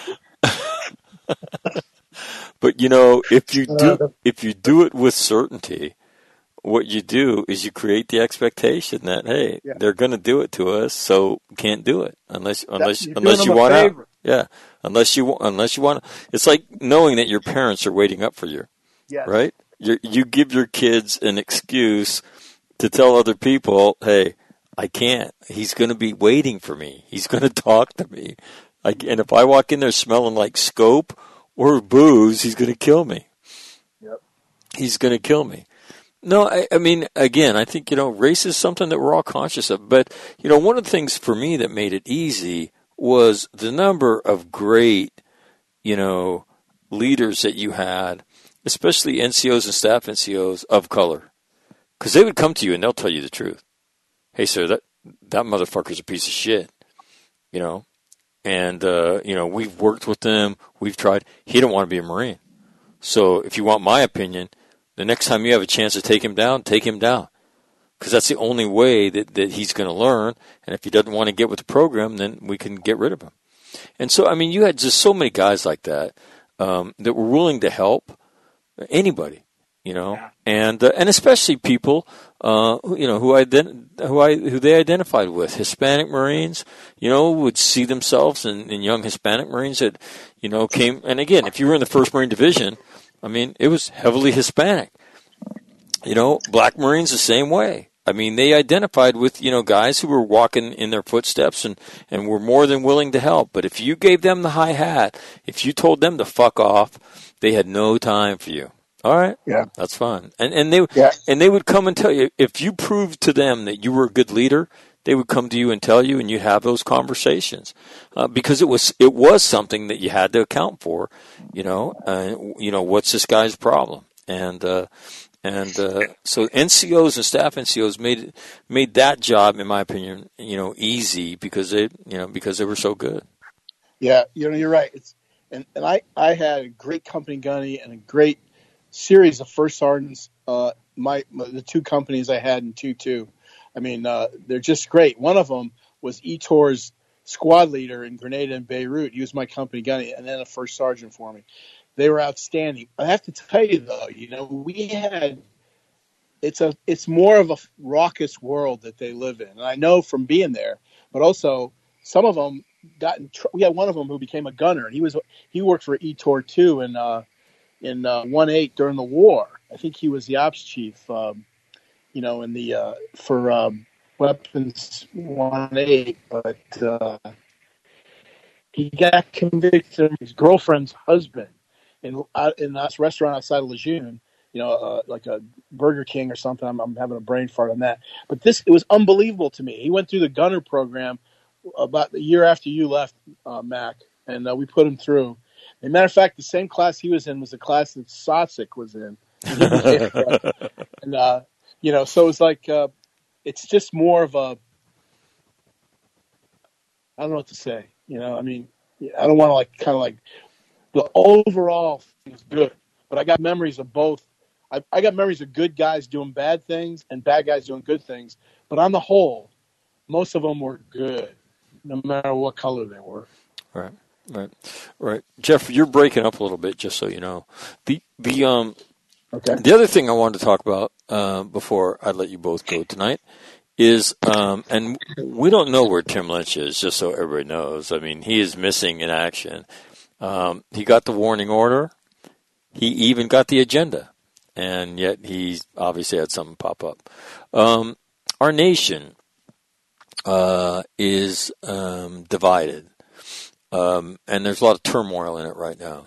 But, you know, if you do it with certainty, what you do is you create the expectation that, hey, they're going to do it to us, so can't do it unless you want to. Yeah, unless you want. It's like knowing that your parents are waiting up for you, right? You give your kids an excuse to tell other people, hey, I can't. He's going to be waiting for me. He's going to talk to me. And if I walk in there smelling like scope or booze, he's going to kill me. Yep. He's going to kill me. No, I mean, again, I think, you know, race is something that we're all conscious of. But, you know, one of the things for me that made it easy was the number of great, you know, leaders that you had, especially NCOs and staff NCOs of color. Because they would come to you and they'll tell you the truth. Hey, sir, that motherfucker's a piece of shit, you know. And, you know, we've worked with him. We've tried. He don't want to be a Marine. So if you want my opinion, the next time you have a chance to take him down, take him down. Because that's the only way that he's going to learn. And if he doesn't want to get with the program, then we can get rid of him. And so, I mean, you had just so many guys like that that were willing to help anybody, you know, and especially people, you know, who they identified with. Hispanic Marines, you know, would see themselves in young Hispanic Marines that, you know, came. And again, if you were in the 1st Marine Division, I mean, it was heavily Hispanic. You know, Black Marines the same way. I mean, they identified with, you know, guys who were walking in their footsteps and were more than willing to help. But if you gave them the high hat, if you told them to fuck off, they had no time for you. All right. Yeah. That's fine. And Yeah. they would come and tell you, if you proved to them that you were a good leader, they would come to you and tell you, and you'd have those conversations, because it was something that you had to account for. What's this guy's problem? And so NCOs and staff NCOs made that job, in my opinion, easy because they were so good. Yeah, you're right. And I had a great company gunny and a great series of first sergeants. The two companies I had in 2-2. I mean, they're just great. One of them was Etor's squad leader in Grenada and Beirut. He was my company gunny, and then a first sergeant for me. They were outstanding. I have to tell you though, it's more of a raucous world that they live in, and I know from being there. But also, some of them we had one of them who became a gunner, and he worked for Etor too in 1-8 during the war. I think he was the ops chief, in the for weapons 1-8, but he got convicted of his girlfriend's husband in this restaurant outside of Lejeune, like a Burger King or something. I'm having a brain fart on that. But it was unbelievable to me. He went through the gunner program about the year after you left, Mac, and we put him through. As a matter of fact, the same class he was in was the class that Sosik was in. And so it's like it's just more of a, I don't know what to say. I mean, I don't want to the overall thing is good, but I got memories of both. I got memories of good guys doing bad things and bad guys doing good things. But on the whole, most of them were good, no matter what color they were. Right. Jeff, you're breaking up a little bit, just so you know. Okay. The other thing I wanted to talk about before I let you both go tonight is, and we don't know where Tim Lynch is, just so everybody knows. I mean, he is missing in action. He got the warning order. He even got the agenda, and yet he obviously had something pop up. Our nation is divided, and there's a lot of turmoil in it right now.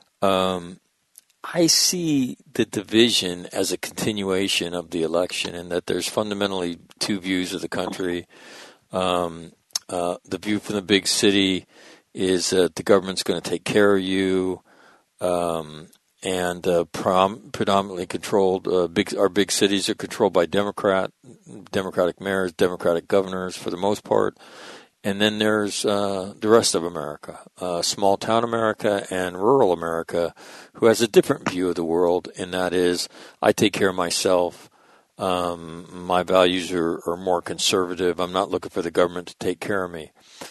I see the division as a continuation of the election, and that there's fundamentally two views of the country. The view from the big city is that the government's going to take care of you, and predominantly controlled. Our big cities are controlled by Democratic mayors, Democratic governors for the most part. And then there's the rest of America, small town America and rural America, who has a different view of the world, and that is, I take care of myself. My values are more conservative. I'm not looking for the government to take care of me.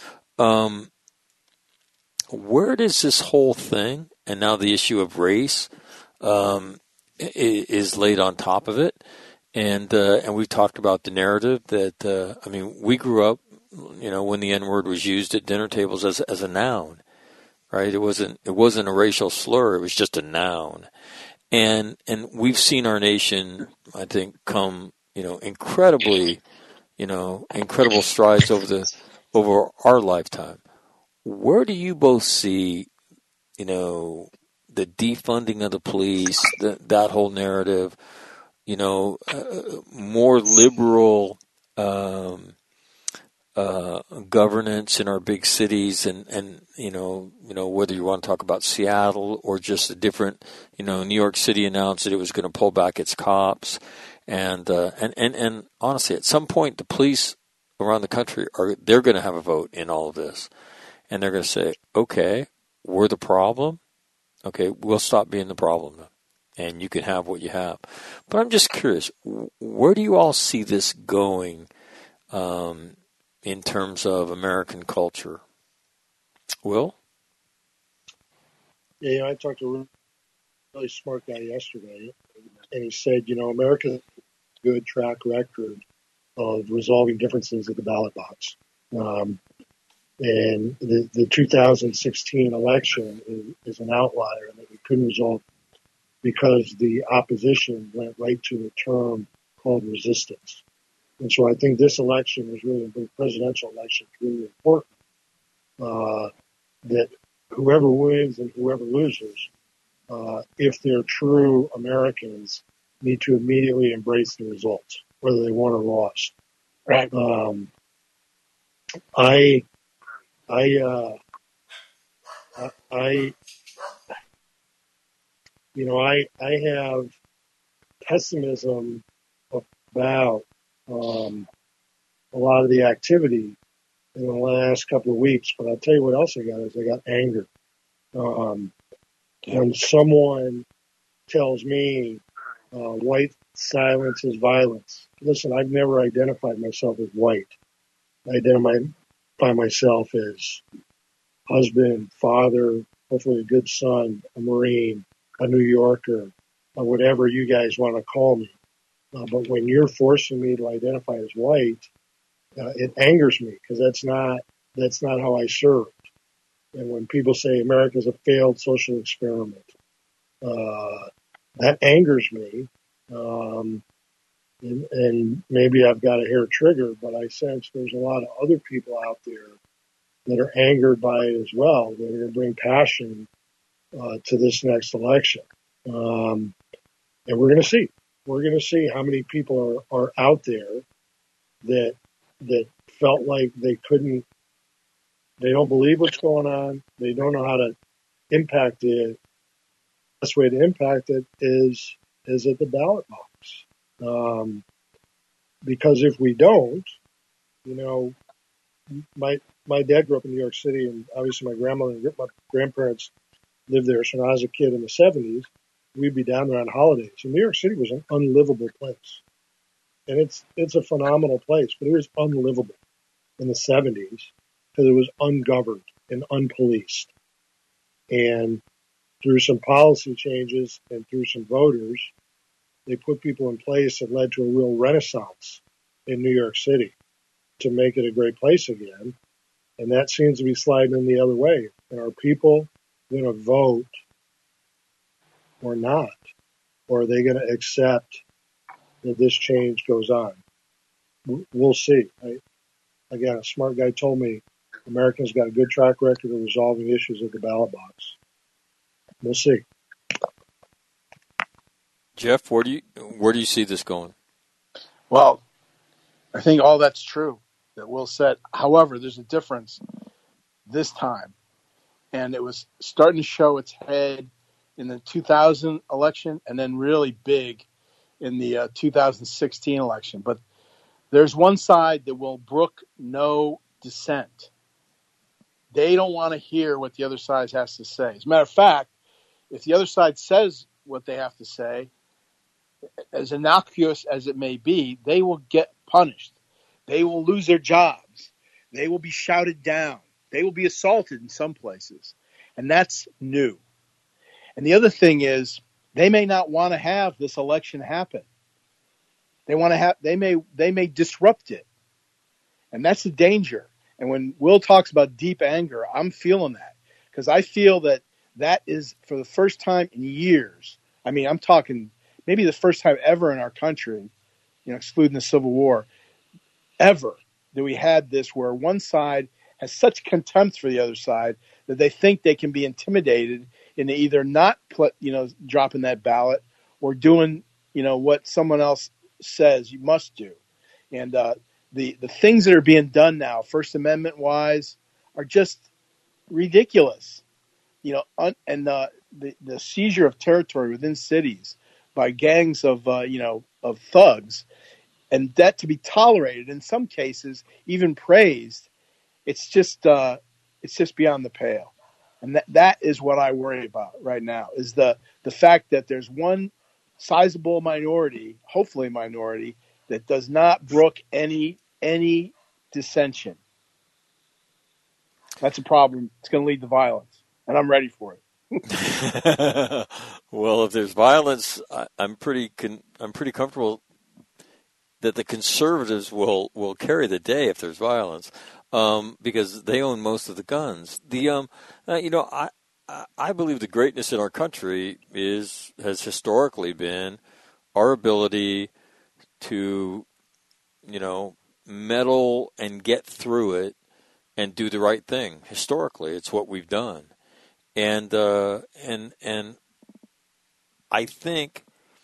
Where does this whole thing, and now the issue of race, is laid on top of it? And we've talked about the narrative that, we grew up, when the N-word was used at dinner tables as a noun, right? It wasn't a racial slur. It was just a noun. And we've seen our nation, I think, come, incredible strides over our lifetime. Where do you both see, the defunding of the police, that whole narrative, more liberal, governance in our big cities, and whether you want to talk about Seattle or just a different, New York City announced that it was going to pull back its cops, and honestly, at some point, the police around the country they're going to have a vote in all of this, and they're going to say, okay, we're the problem, okay, we'll stop being the problem then, and you can have what you have. But I'm just curious, where do you all see this going? In terms of American culture. Will? Yeah, I talked to a really smart guy yesterday, and he said, America's a good track record of resolving differences at the ballot box. And the 2016 election is an outlier that we couldn't resolve because the opposition went right to a term called resistance. And so I think this election is really, the presidential election is really important, that whoever wins and whoever loses if they're true Americans, need to immediately embrace the results, whether they won or lost. Right. I, I, I, I have pessimism about a lot of the activity in the last couple of weeks. But I'll tell you what else I got is I got anger. When someone tells me white silence is violence, listen, I've never identified myself as white. I identify myself as husband, father, hopefully a good son, a Marine, a New Yorker, or whatever you guys want to call me. But when you're forcing me to identify as white, it angers me because that's not how I served. And when people say America's a failed social experiment, that angers me. And maybe I've got a hair trigger, but I sense there's a lot of other people out there that are angered by it as well. That are going to bring passion to this next election, and we're going to see. We're going to see how many people are out there that felt like they couldn't. They don't believe what's going on. They don't know how to impact it. The best way to impact it is at the ballot box. Because if we don't, my dad grew up in New York City, and obviously my grandmother and my grandparents lived there. So when I was a kid in the 70s, we'd be down there on holidays. And New York City was an unlivable place. And it's a phenomenal place, but it was unlivable in the 70s because it was ungoverned and unpoliced. And through some policy changes and through some voters, they put people in place that led to a real renaissance in New York City to make it a great place again. And that seems to be sliding in the other way. And are people going to vote or not? Or are they going to accept that this change goes on? We'll see. Again, a smart guy told me Americans got a good track record of resolving issues at the ballot box. We'll see. Jeff, where do you see this going? Well, I think all that's true that Will said. However, there's a difference this time, and it was starting to show its head in the 2000 election and then really big in the 2016 election. But there's one side that will brook no dissent. They don't want to hear what the other side has to say. As a matter of fact, if the other side says what they have to say, as innocuous as it may be, they will get punished. They will lose their jobs. They will be shouted down. They will be assaulted in some places. And that's new. And the other thing is, they may not want to have this election happen. They may disrupt it. And that's the danger. And when Will talks about deep anger, I'm feeling that. Because I feel that is, for the first time in years, I mean, I'm talking maybe the first time ever in our country, excluding the Civil War, ever that we had this where one side has such contempt for the other side that they think they can be intimidated into either not dropping that ballot or doing what someone else says you must do. And the things that are being done now, First Amendment wise, are just ridiculous. And the seizure of territory within cities by gangs of thugs, and that to be tolerated in some cases, even praised, it's just beyond the pale. And that is what I worry about right now, is the fact that there's one sizable minority, hopefully minority, that does not brook any dissension. That's a problem. It's going to lead to violence, and I'm ready for it. Well, if there's violence, I'm pretty comfortable that the conservatives will carry the day if there's violence, because they own most of the guns. I believe the greatness in our country has historically been our ability to, meddle and get through it and do the right thing. Historically, it's what we've done. And I think,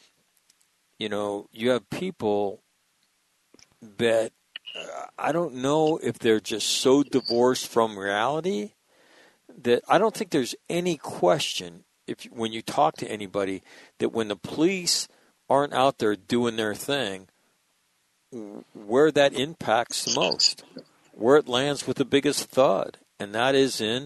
you have people that I don't know if they're just so divorced from reality that I don't think there's any question when you talk to anybody that when the police aren't out there doing their thing, where that impacts the most, where it lands with the biggest thud, and that is in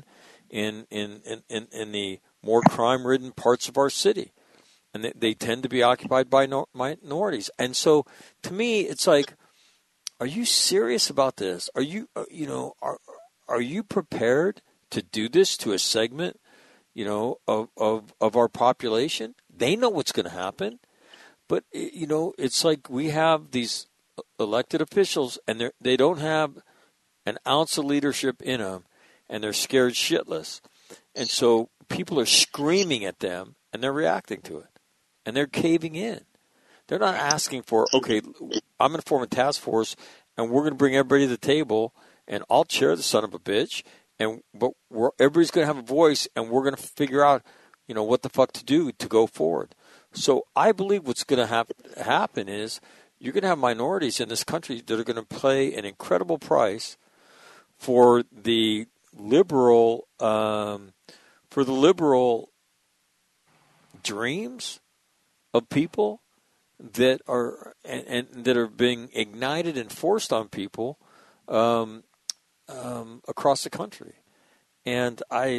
the more crime-ridden parts of our city, and they tend to be occupied by minorities. And so, to me, it's like, are you serious about this? Are you are you prepared to do this to a segment, of our population? They know what's going to happen, but it's like we have these elected officials, and they don't have an ounce of leadership in them, and they're scared shitless, and so people are screaming at them, and they're reacting to it, and they're caving in. They're not asking for, okay, I'm going to form a task force, and we're going to bring everybody to the table, and I'll chair the son of a bitch, but everybody's going to have a voice, and we're going to figure out, what the fuck to do to go forward. So I believe what's going to happen is you're going to have minorities in this country that are going to pay an incredible price for the liberal dreams of people that are and that are being ignited and forced on people across the country. And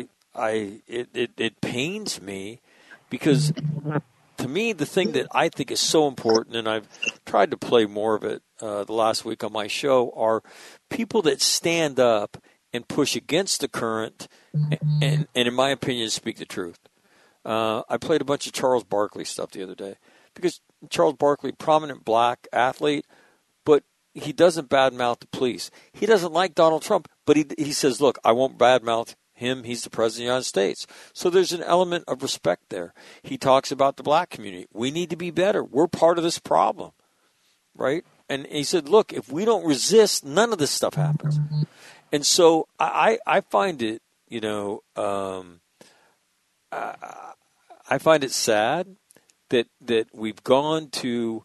it pains me because, to me, the thing that I think is so important, and I've tried to play more of it the last week on my show, are people that stand up and push against the current and in my opinion, speak the truth. I played a bunch of Charles Barkley stuff the other day because Charles Barkley, prominent black athlete, but he doesn't badmouth the police. He doesn't like Donald Trump, but he says, look, I won't badmouth him. He's the president of the United States. So there's an element of respect there. He talks about the black community. We need to be better. We're part of this problem, right? And he said, look, if we don't resist, none of this stuff happens. And so I find it, I find it sad that we've gone to,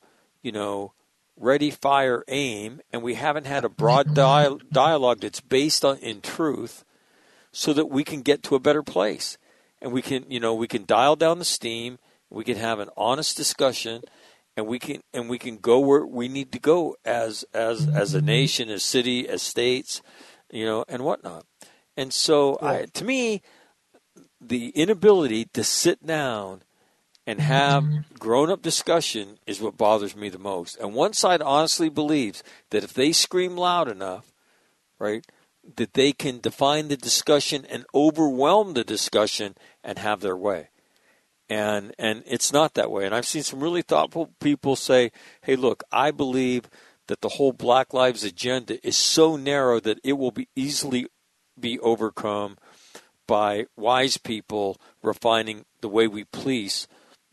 ready, fire, aim, and we haven't had a broad dialogue that's based in truth, so that we can get to a better place, and we can dial down the steam, we can have an honest discussion, and we can go where we need to go as a nation, as city, as states, and whatnot. And so, to me, the inability to sit down and have grown-up discussion is what bothers me the most. And one side honestly believes that if they scream loud enough, right, that they can define the discussion and overwhelm the discussion and have their way. And it's not that way. And I've seen some really thoughtful people say, hey, look, I believe that the whole Black Lives agenda is so narrow that it will be easily be overcome by wise people refining the way we police,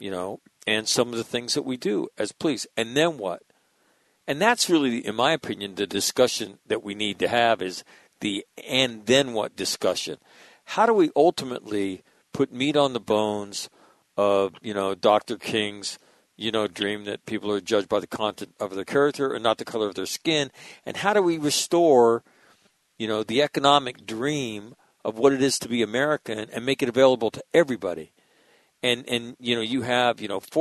and some of the things that we do as police. And then what? And that's really, in my opinion, the discussion that we need to have is the and then what discussion. How do we ultimately put meat on the bones of, Dr. King's, dream that people are judged by the content of their character and not the color of their skin? And how do we restore, the economic dream of what it is to be American and make it available to everybody? And you have,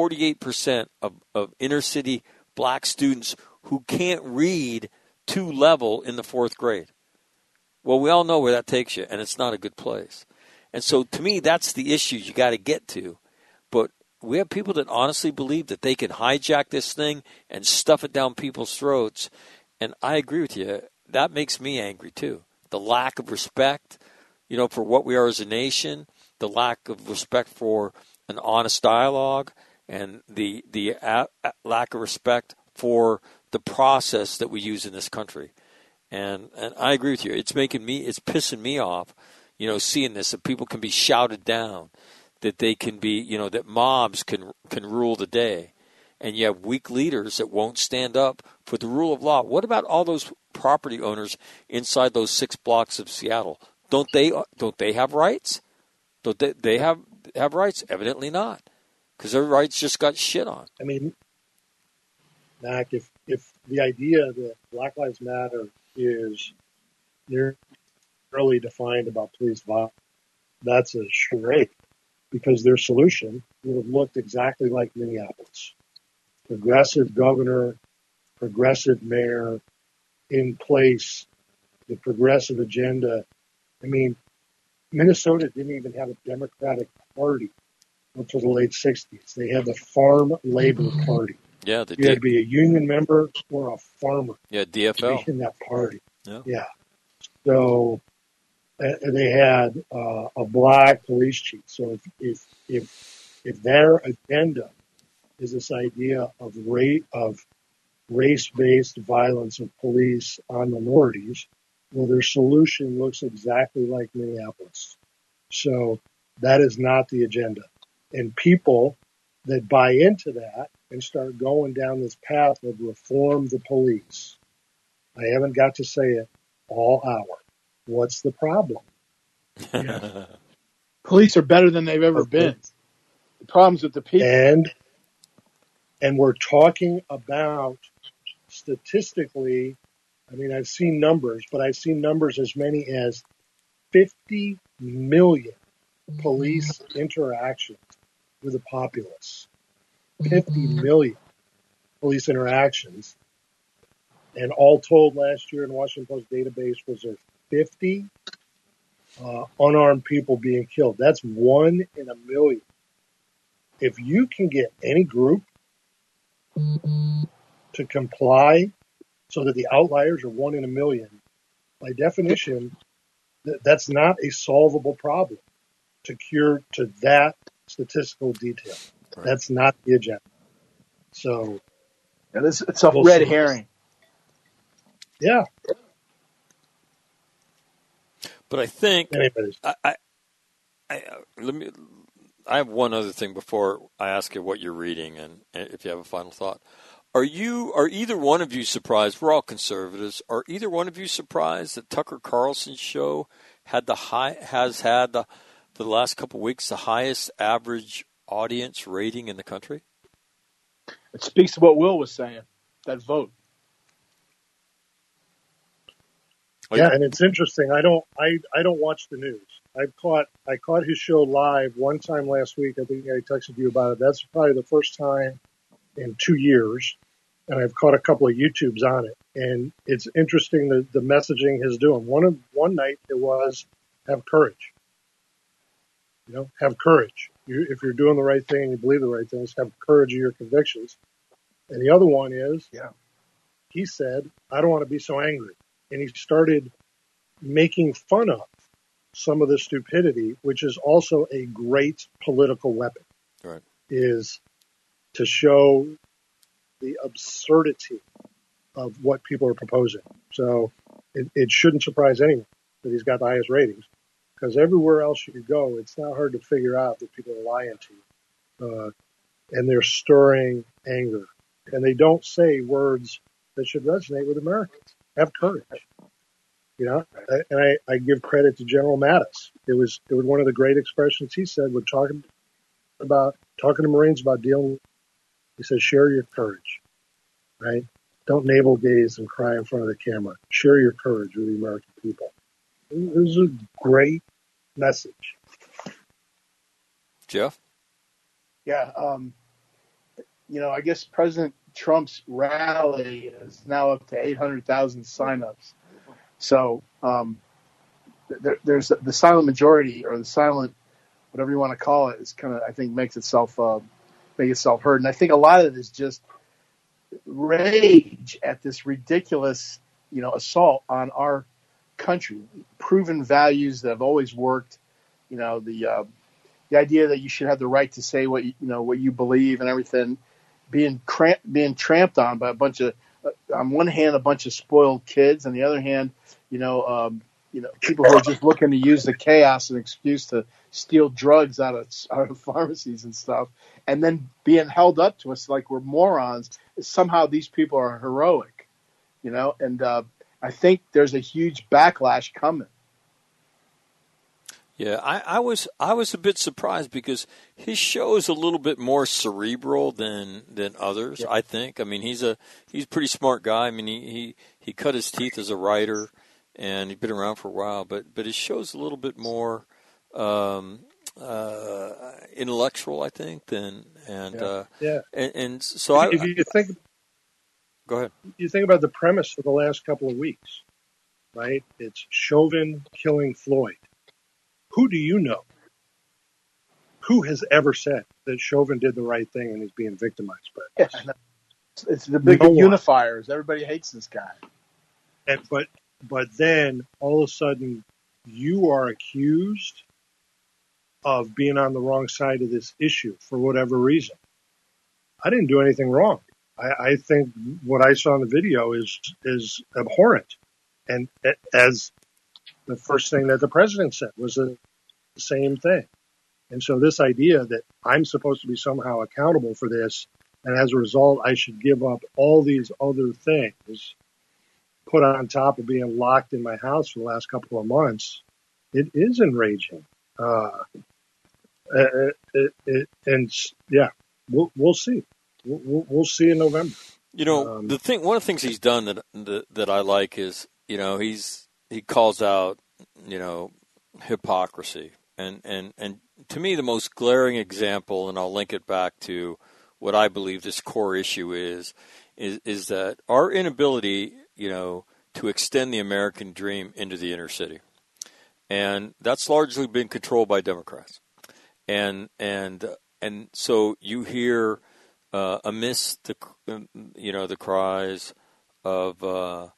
48% of inner city black students who can't read 2 level in the 4th grade. Well, we all know where that takes you, and it's not a good place. And so, to me, that's the issue you got to get to. But we have people that honestly believe that they can hijack this thing and stuff it down people's throats. And I agree with you. That makes me angry, too. The lack of respect, for what we are as a nation, the lack of respect for an honest dialogue, and the lack of respect for the process that we use in this country. And I agree with you. It's pissing me off, seeing this, that people can be shouted down, that they can be, that mobs can rule the day. And you have weak leaders that won't stand up for the rule of law. What about all those property owners inside those 6 blocks of Seattle? Don't they have rights? Don't they have rights? Evidently not. because their rights just got shit on. I mean, Mac, if the idea that Black Lives Matter is nearly defined about police violence, that's a charade, because their solution would have looked exactly like Minneapolis. Progressive governor, progressive mayor in place, the progressive agenda. I mean, Minnesota didn't even have a Democratic Party until the late 60s. They had the Farm Labor Party. Yeah, you had to be a union member or a farmer. Yeah, to DFL. be in that party. Yeah. So they had a black police chief. So if their agenda is this idea of race-based violence of police on minorities, well, their solution looks exactly like Minneapolis. So that is not the agenda. And people that buy into that and start going down this path of reform the police, I haven't got to say it all hour. What's the problem? Yeah. Police are better than they've ever been. The problem's with the people. And we're talking about statistically, I mean, I've seen numbers, but I've seen numbers as many as 50 million police interactions with the populace. 50 million police interactions. And all told, last year in the Washington Post database was there 50 unarmed people being killed. That's 1 in a million. If you can get any group to comply so that the outliers are 1 in a million, by definition, that's not a solvable problem to cure to that statistical detail. Right. That's not the agenda. So it's a red herring. Yeah. But I think anyways. I have one other thing before I ask you what you're reading and if you have a final thought. Are either one of you surprised? We're all conservatives. Are either one of you surprised that Tucker Carlson's show has had the last couple of weeks the highest average audience rating in the country? It speaks to what Will was saying. That vote. Yeah, and it's interesting. I don't watch the news. I caught his show live one time last week. I think I texted you about it. That's probably the first time in 2 years, and I've caught a couple of YouTubes on it. And it's interesting the messaging he's doing. One night it was have courage. Have courage. If you're doing the right thing and you believe the right things, have courage of your convictions. And the other one is, he said, I don't want to be so angry. And he started making fun of some of the stupidity, which is also a great political weapon. Right. Is to show the absurdity of what people are proposing. So it shouldn't surprise anyone that he's got the highest ratings, because everywhere else you go, it's not hard to figure out that people are lying to you. And they're stirring anger. And they don't say words that should resonate with Americans. Have courage. And I give credit to General Mattis. It was one of the great expressions he said when talking to Marines about dealing. He says, share your courage, right? Don't navel gaze and cry in front of the camera. Share your courage with the American people. It was a great message. Jeff? Yeah. I guess President Trump's rally is now up to 800,000 signups. So there's the silent majority, or the silent, whatever you want to call it, is kind of, I think, make itself heard. And I think a lot of it is just rage at this ridiculous, assault on our country, proven values that have always worked. The idea that you should have the right to say what you believe and everything, being tramped on by a bunch of, on one hand, a bunch of spoiled kids, on the other hand, people who are just looking to use the chaos as an excuse to steal drugs out of pharmacies and stuff, and then being held up to us like we're morons. Somehow these people are heroic, and I think there's a huge backlash coming. Yeah, I was a bit surprised because his show is a little bit more cerebral than others. Yeah. I think. I mean, he's a pretty smart guy. I mean, he cut his teeth as a writer, and he's been around for a while. But his show's a little bit more intellectual, I think, than and so if you think, go ahead. You think about the premise for the last couple of weeks, right? It's Chauvin killing Floyd. Who do you know? Who has ever said that Chauvin did the right thing and is being victimized by this? Yeah, it's the big unifiers. Everybody hates this guy. And but then all of a sudden you are accused of being on the wrong side of this issue for whatever reason. I didn't do anything wrong. I think what I saw in the video is abhorrent. And as the first thing that the president said was the same thing. And so this idea that I'm supposed to be somehow accountable for this, and as a result, I should give up all these other things put on top of being locked in my house for the last couple of months, it is enraging. And yeah, we'll see. We'll see in November. You know, one of the things he's done that I like is, you know, he calls out, you know, hypocrisy. And to me, the most glaring example, and I'll link it back to what I believe this core issue is that our inability, you know, to extend the American dream into the inner city. And that's largely been controlled by Democrats. And so you hear amidst the cries of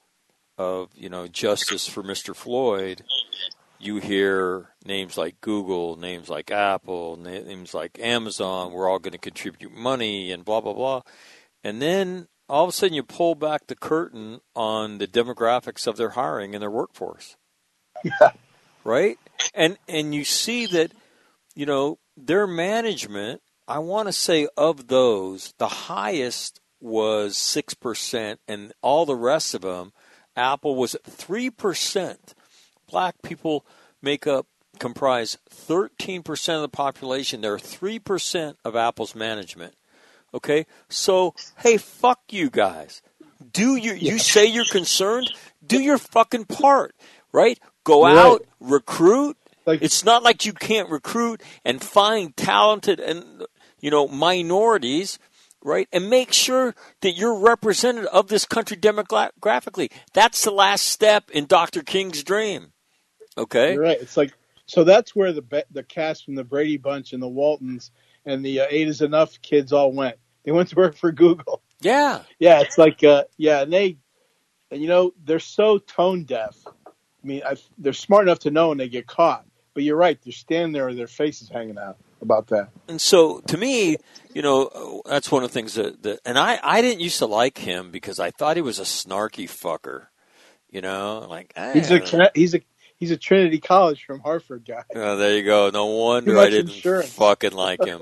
justice for Mr. Floyd, you hear names like Google, names like Apple, names like Amazon. We're all going to contribute money and blah blah blah, and then all of a sudden you pull back the curtain on the demographics of their hiring and their workforce. Yeah. Right? And you see that, you know, their management, I want to say of those, the highest was 6%, and all the rest of them, Apple was at 3%. Black people comprise 13% of the population. They're 3% of Apple's management. Okay? So, hey, fuck you guys. You say you're concerned? Do your fucking part, right? Go out, recruit. It's not like you can't recruit and find talented and, you know, minorities, right? And make sure that you're representative of this country demographically. That's the last step in Dr. King's dream. Okay? You're right. It's like, so that's where the cast from the Brady Bunch and the Waltons and the 8 is Enough kids all went. They went to work for Google. Yeah. Yeah, it's like, and you know, they're so tone deaf. I mean, they're smart enough to know when they get caught. But you're right. They're standing there with their faces hanging out about that. And so, to me, you know, that's one of the things that and I didn't used to like him because I thought he was a snarky fucker. You know, like he's a Trinity College from Harvard guy. Oh, there you go. No wonder I didn't fucking like him.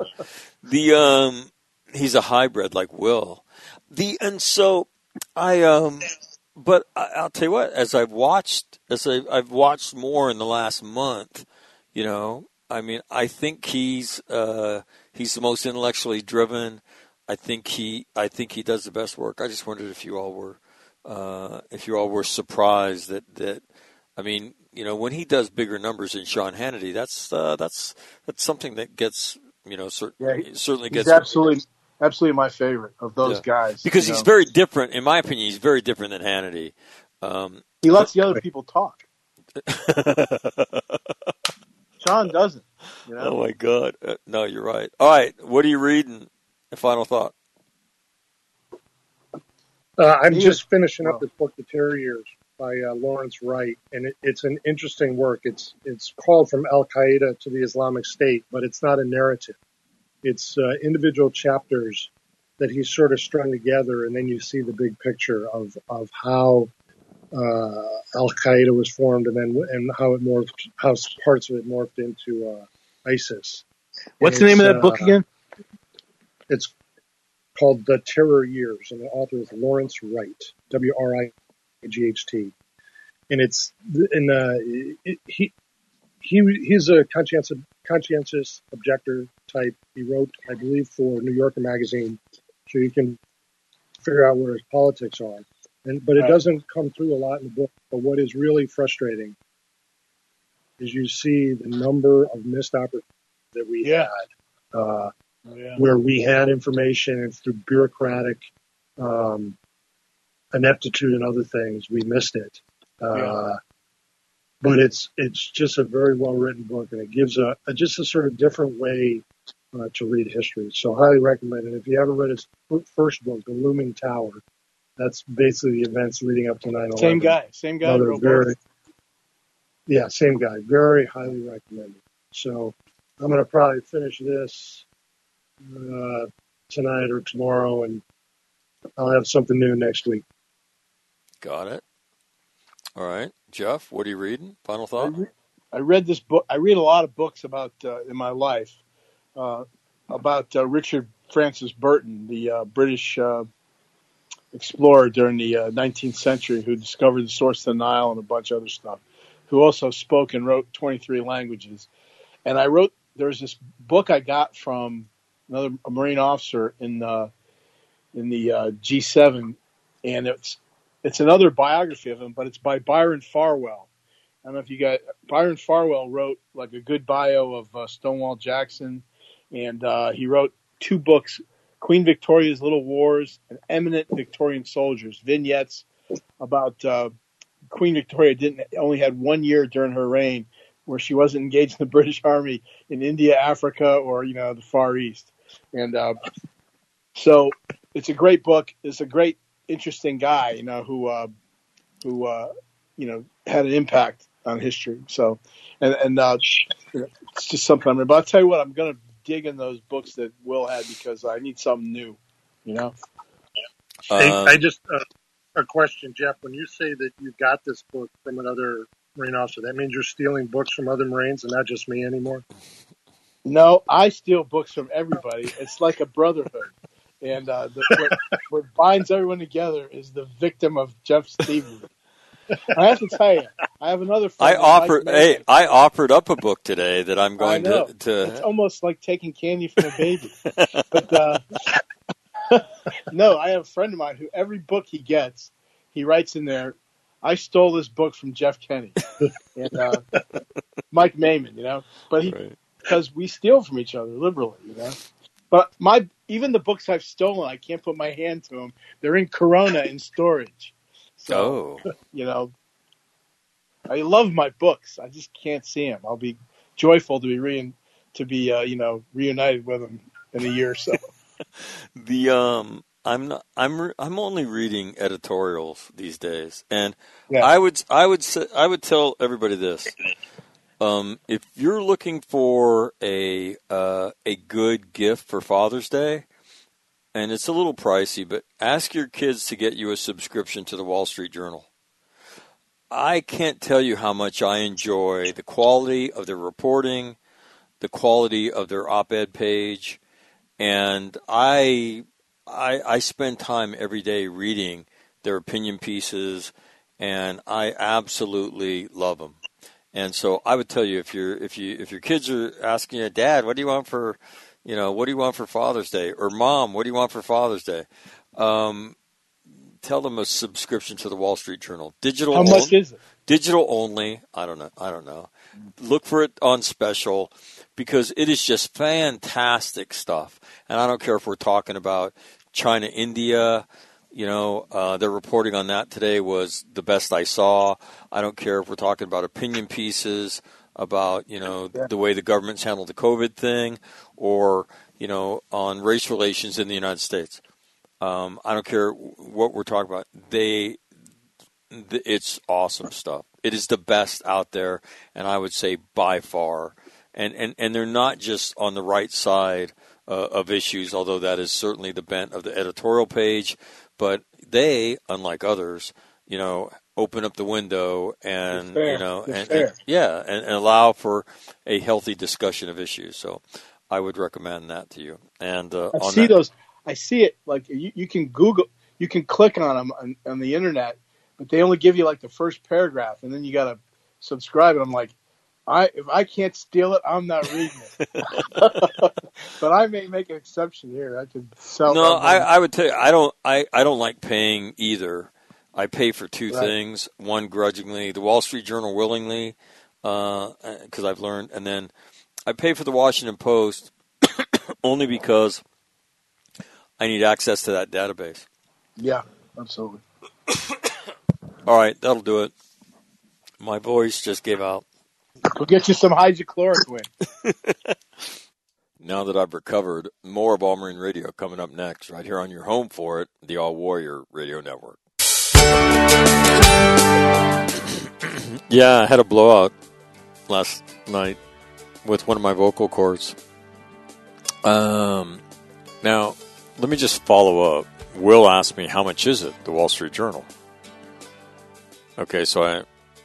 He's a hybrid like Will. But I'll tell you what, as I've watched more in the last month, you know, I mean, I think he's the most intellectually driven. I think he does the best work. I just wondered if you all were surprised that I mean, you know, when he does bigger numbers than Sean Hannity, that's something that gets, you know, certainly gets absolutely my favorite of those guys. Because he's very different, in my opinion. He's very different than Hannity. He lets the other people talk. Sean doesn't. You know? Oh my God! No, you're right. All right, what are you reading? A final thought. I'm just finishing up this book, The Terror Years, by Lawrence Wright, and it's an interesting work. It's called From Al Qaeda to the Islamic State, but it's not a narrative. It's individual chapters that he's sort of strung together, and then you see the big picture of how Al Qaeda was formed, and how it morphed, how parts of it morphed into ISIS. What's the name of that book again? It's called The Terror Years, and the author is Lawrence Wright, Wright, and he's a conscientious objector type. He wrote, I believe, for New Yorker magazine, so you can figure out where his politics are. But it doesn't come through a lot in the book. But what is really frustrating is you see the number of missed opportunities that we had, where we had information and through bureaucratic ineptitude and other things, we missed it. But it's just a very well written book, and it gives just a sort of different way to read history. So highly recommend it. If you haven't read his first book, The Looming Tower, that's basically the events leading up to 9/11. Same guy. Same guy. Very highly recommended. So I'm going to probably finish this tonight or tomorrow, and I'll have something new next week. Got it. All right. Jeff, what are you reading? Final thought? I read this book. I read a lot of books about in my life about Richard Francis Burton, the British explorer during the 19th century who discovered the source of the Nile and a bunch of other stuff, who also spoke and wrote 23 languages. And there was this book I got from a Marine officer in the G7, and it's another biography of him, but it's by Byron Farwell. I don't know if you got Byron Farwell wrote like a good bio of Stonewall Jackson, and he wrote 2 books, Queen Victoria's Little Wars and Eminent Victorian Soldiers, vignettes about Queen Victoria only had 1 year during her reign where she wasn't engaged in the British Army in India, Africa, or the Far East. And so it's a great book. It's a great, interesting guy, who had an impact on history. So, and it's just something I'm. But I'll tell you what, I'm going to dig in those books that Will had because I need something new. I just a question, Jeff. When you say that you got this book from another Marine officer, that means you're stealing books from other Marines and not just me anymore? No, I steal books from everybody. It's like a brotherhood. And what binds everyone together is the victim of Jeff Stevens. I have to tell you, I have another friend. I offered up a book today that I'm going to. It's almost like taking candy from a baby. But no, I have a friend of mine who every book he gets, he writes in there, I stole this book from Jeff Kenny and Mike Maiman, but because we steal from each other liberally, But even the books I've stolen, I can't put my hand to them. They're in Corona in storage. So, I love my books. I just can't see them. I'll be joyful to be reunited with them in a year or so. I'm only reading editorials these days, and I would tell everybody this. If you're looking for a good gift for Father's Day, and it's a little pricey, but ask your kids to get you a subscription to the Wall Street Journal. I can't tell you how much I enjoy the quality of their reporting, the quality of their op-ed page, and I spend time every day reading their opinion pieces, and I absolutely love them. And so I would tell you if your kids are asking you, Dad, what do you want for Father's Day? Or Mom, what do you want for Father's Day? Tell them a subscription to the Wall Street Journal. Digital. How much is it? Digital only. I don't know. Look for it on special because it is just fantastic stuff. And I don't care if we're talking about China, India. Their reporting on that today was the best I saw. I don't care if we're talking about opinion pieces about, the way the government's handled the COVID thing or, on race relations in the United States. I don't care what we're talking about. It's awesome stuff. It is the best out there, and I would say by far. And they're not just on the right side of issues, although that is certainly the bent of the editorial page. But they, unlike others, open up the window and and allow for a healthy discussion of issues. So I would recommend that to you. And I see it like you can click on them on the internet, but they only give you like the first paragraph, and then you got to subscribe. And I'm like, If I can't steal it, I'm not reading it. But I may make an exception here. I could sell. No, I would tell you, I don't like paying either. I pay for two Right. things. One, grudgingly, the Wall Street Journal willingly, because I've learned, and then I pay for the Washington Post only because I need access to that database. Yeah, absolutely. All right, that'll do it. My voice just gave out. We'll get you some hydrochloroquine. Now that I've recovered, more of All Marine Radio coming up next, right here on your home for it, the All Warrior Radio Network. Yeah, I had a blowout last night with one of my vocal cords. Now, let me just follow up. Will asked me, how much is it, the Wall Street Journal? Okay, so I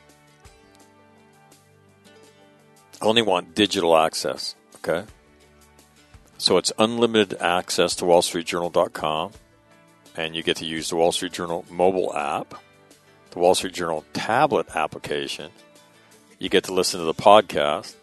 only want digital access, okay? So it's unlimited access to wallstreetjournal.com, and you get to use the Wall Street Journal mobile app, the Wall Street Journal tablet application. You get to listen to the podcast.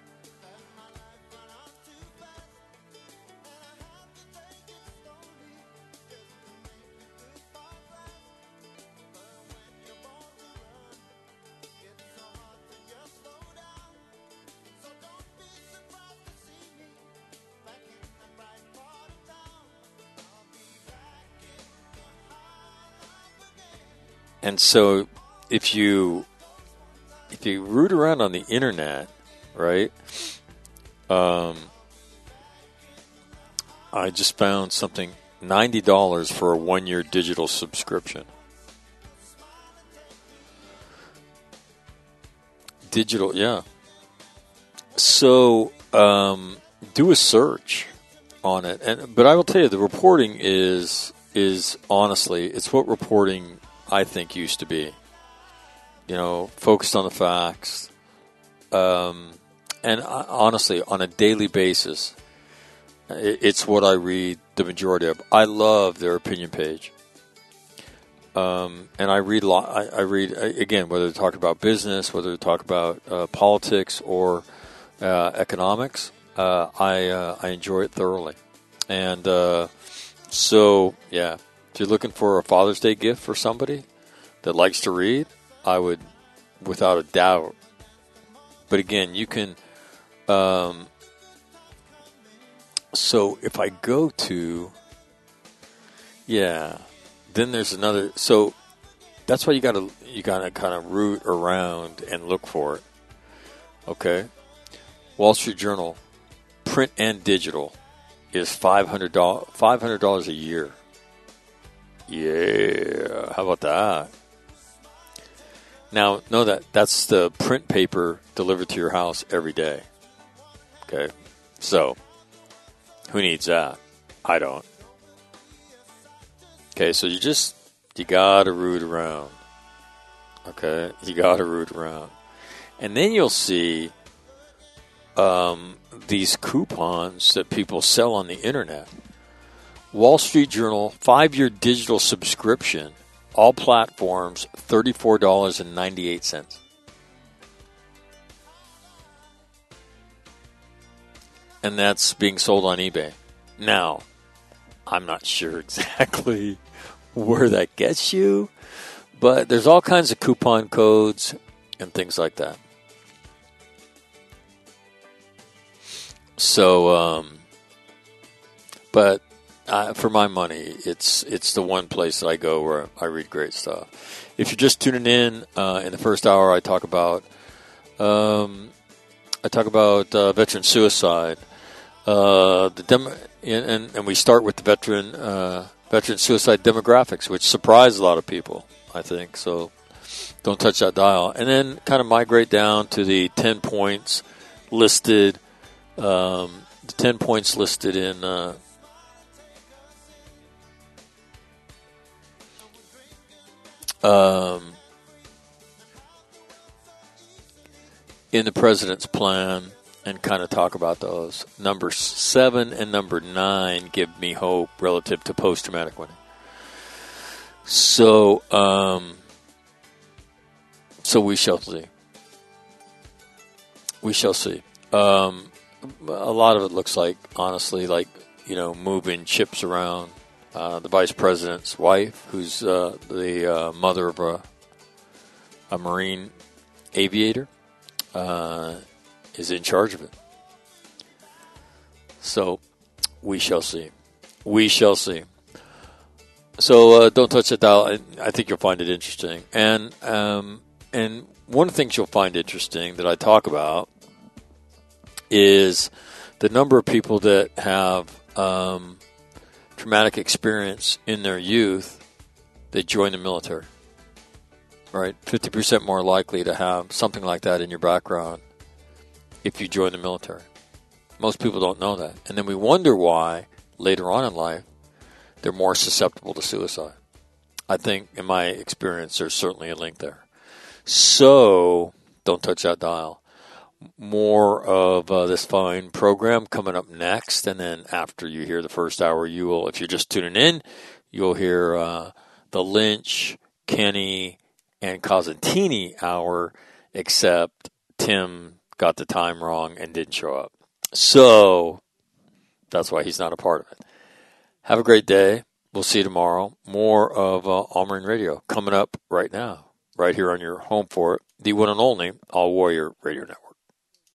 And so if you root around on the internet, right, I just found something, $90 for a 1-year digital subscription. Digital, yeah. So do a search on it. But I will tell you, the reporting is honestly, it's what reporting I think used to be, focused on the facts, and honestly, on a daily basis, it's what I read the majority of. I love their opinion page, and I read a lot. I read again, whether they talk about business, whether they talk about politics or economics. I enjoy it thoroughly, and so yeah. If you're looking for a Father's Day gift for somebody that likes to read, I would, without a doubt. But again, you can. So if I go to, then there's another. So that's why you gotta kind of root around and look for it. Okay, Wall Street Journal, print and digital, is $500 a year. Yeah, how about that? Now, know that's the print paper delivered to your house every day. Okay, so who needs that? I don't. Okay, so you gotta root around. Okay, you gotta root around, and then you'll see these coupons that people sell on the internet. Wall Street Journal 5-year digital subscription, all platforms, $34.98. And that's being sold on eBay. Now, I'm not sure exactly where that gets you, but there's all kinds of coupon codes and things like that. So, but for my money, it's the one place that I go where I read great stuff. If you're just tuning in the first hour, I talk about veteran suicide. And we start with the veteran suicide demographics, which surprised a lot of people, I think. So don't touch that dial, and then kind of migrate down to the 10 points listed. The 10 points listed in the president's plan, and kind of talk about those. Number 7 and number 9 give me hope relative to post-traumatic winning. So, so we shall see. We shall see. A lot of it looks like, honestly, like, moving chips around. The vice president's wife, who's the mother of a Marine aviator, is in charge of it. So we shall see. We shall see. So don't touch that dial. I think you'll find it interesting. And one of the things you'll find interesting that I talk about is the number of people that have traumatic experience in their youth that join the military. Right? 50% more likely to have something like that in your background if you join the military. Most people don't know that. And then we wonder why, later on in life, they're more susceptible to suicide. I think, in my experience, there's certainly a link there. So, don't touch that dial. More of this fine program coming up next. And then after you hear the first hour, you will, if you're just tuning in, you'll hear the Lynch, Kenny, and Cosentini hour, except Tim got the time wrong and didn't show up. So, that's why he's not a part of it. Have a great day. We'll see you tomorrow. More of All Marine Radio coming up right now, right here on your home for it, the one and only All Warrior Radio Network.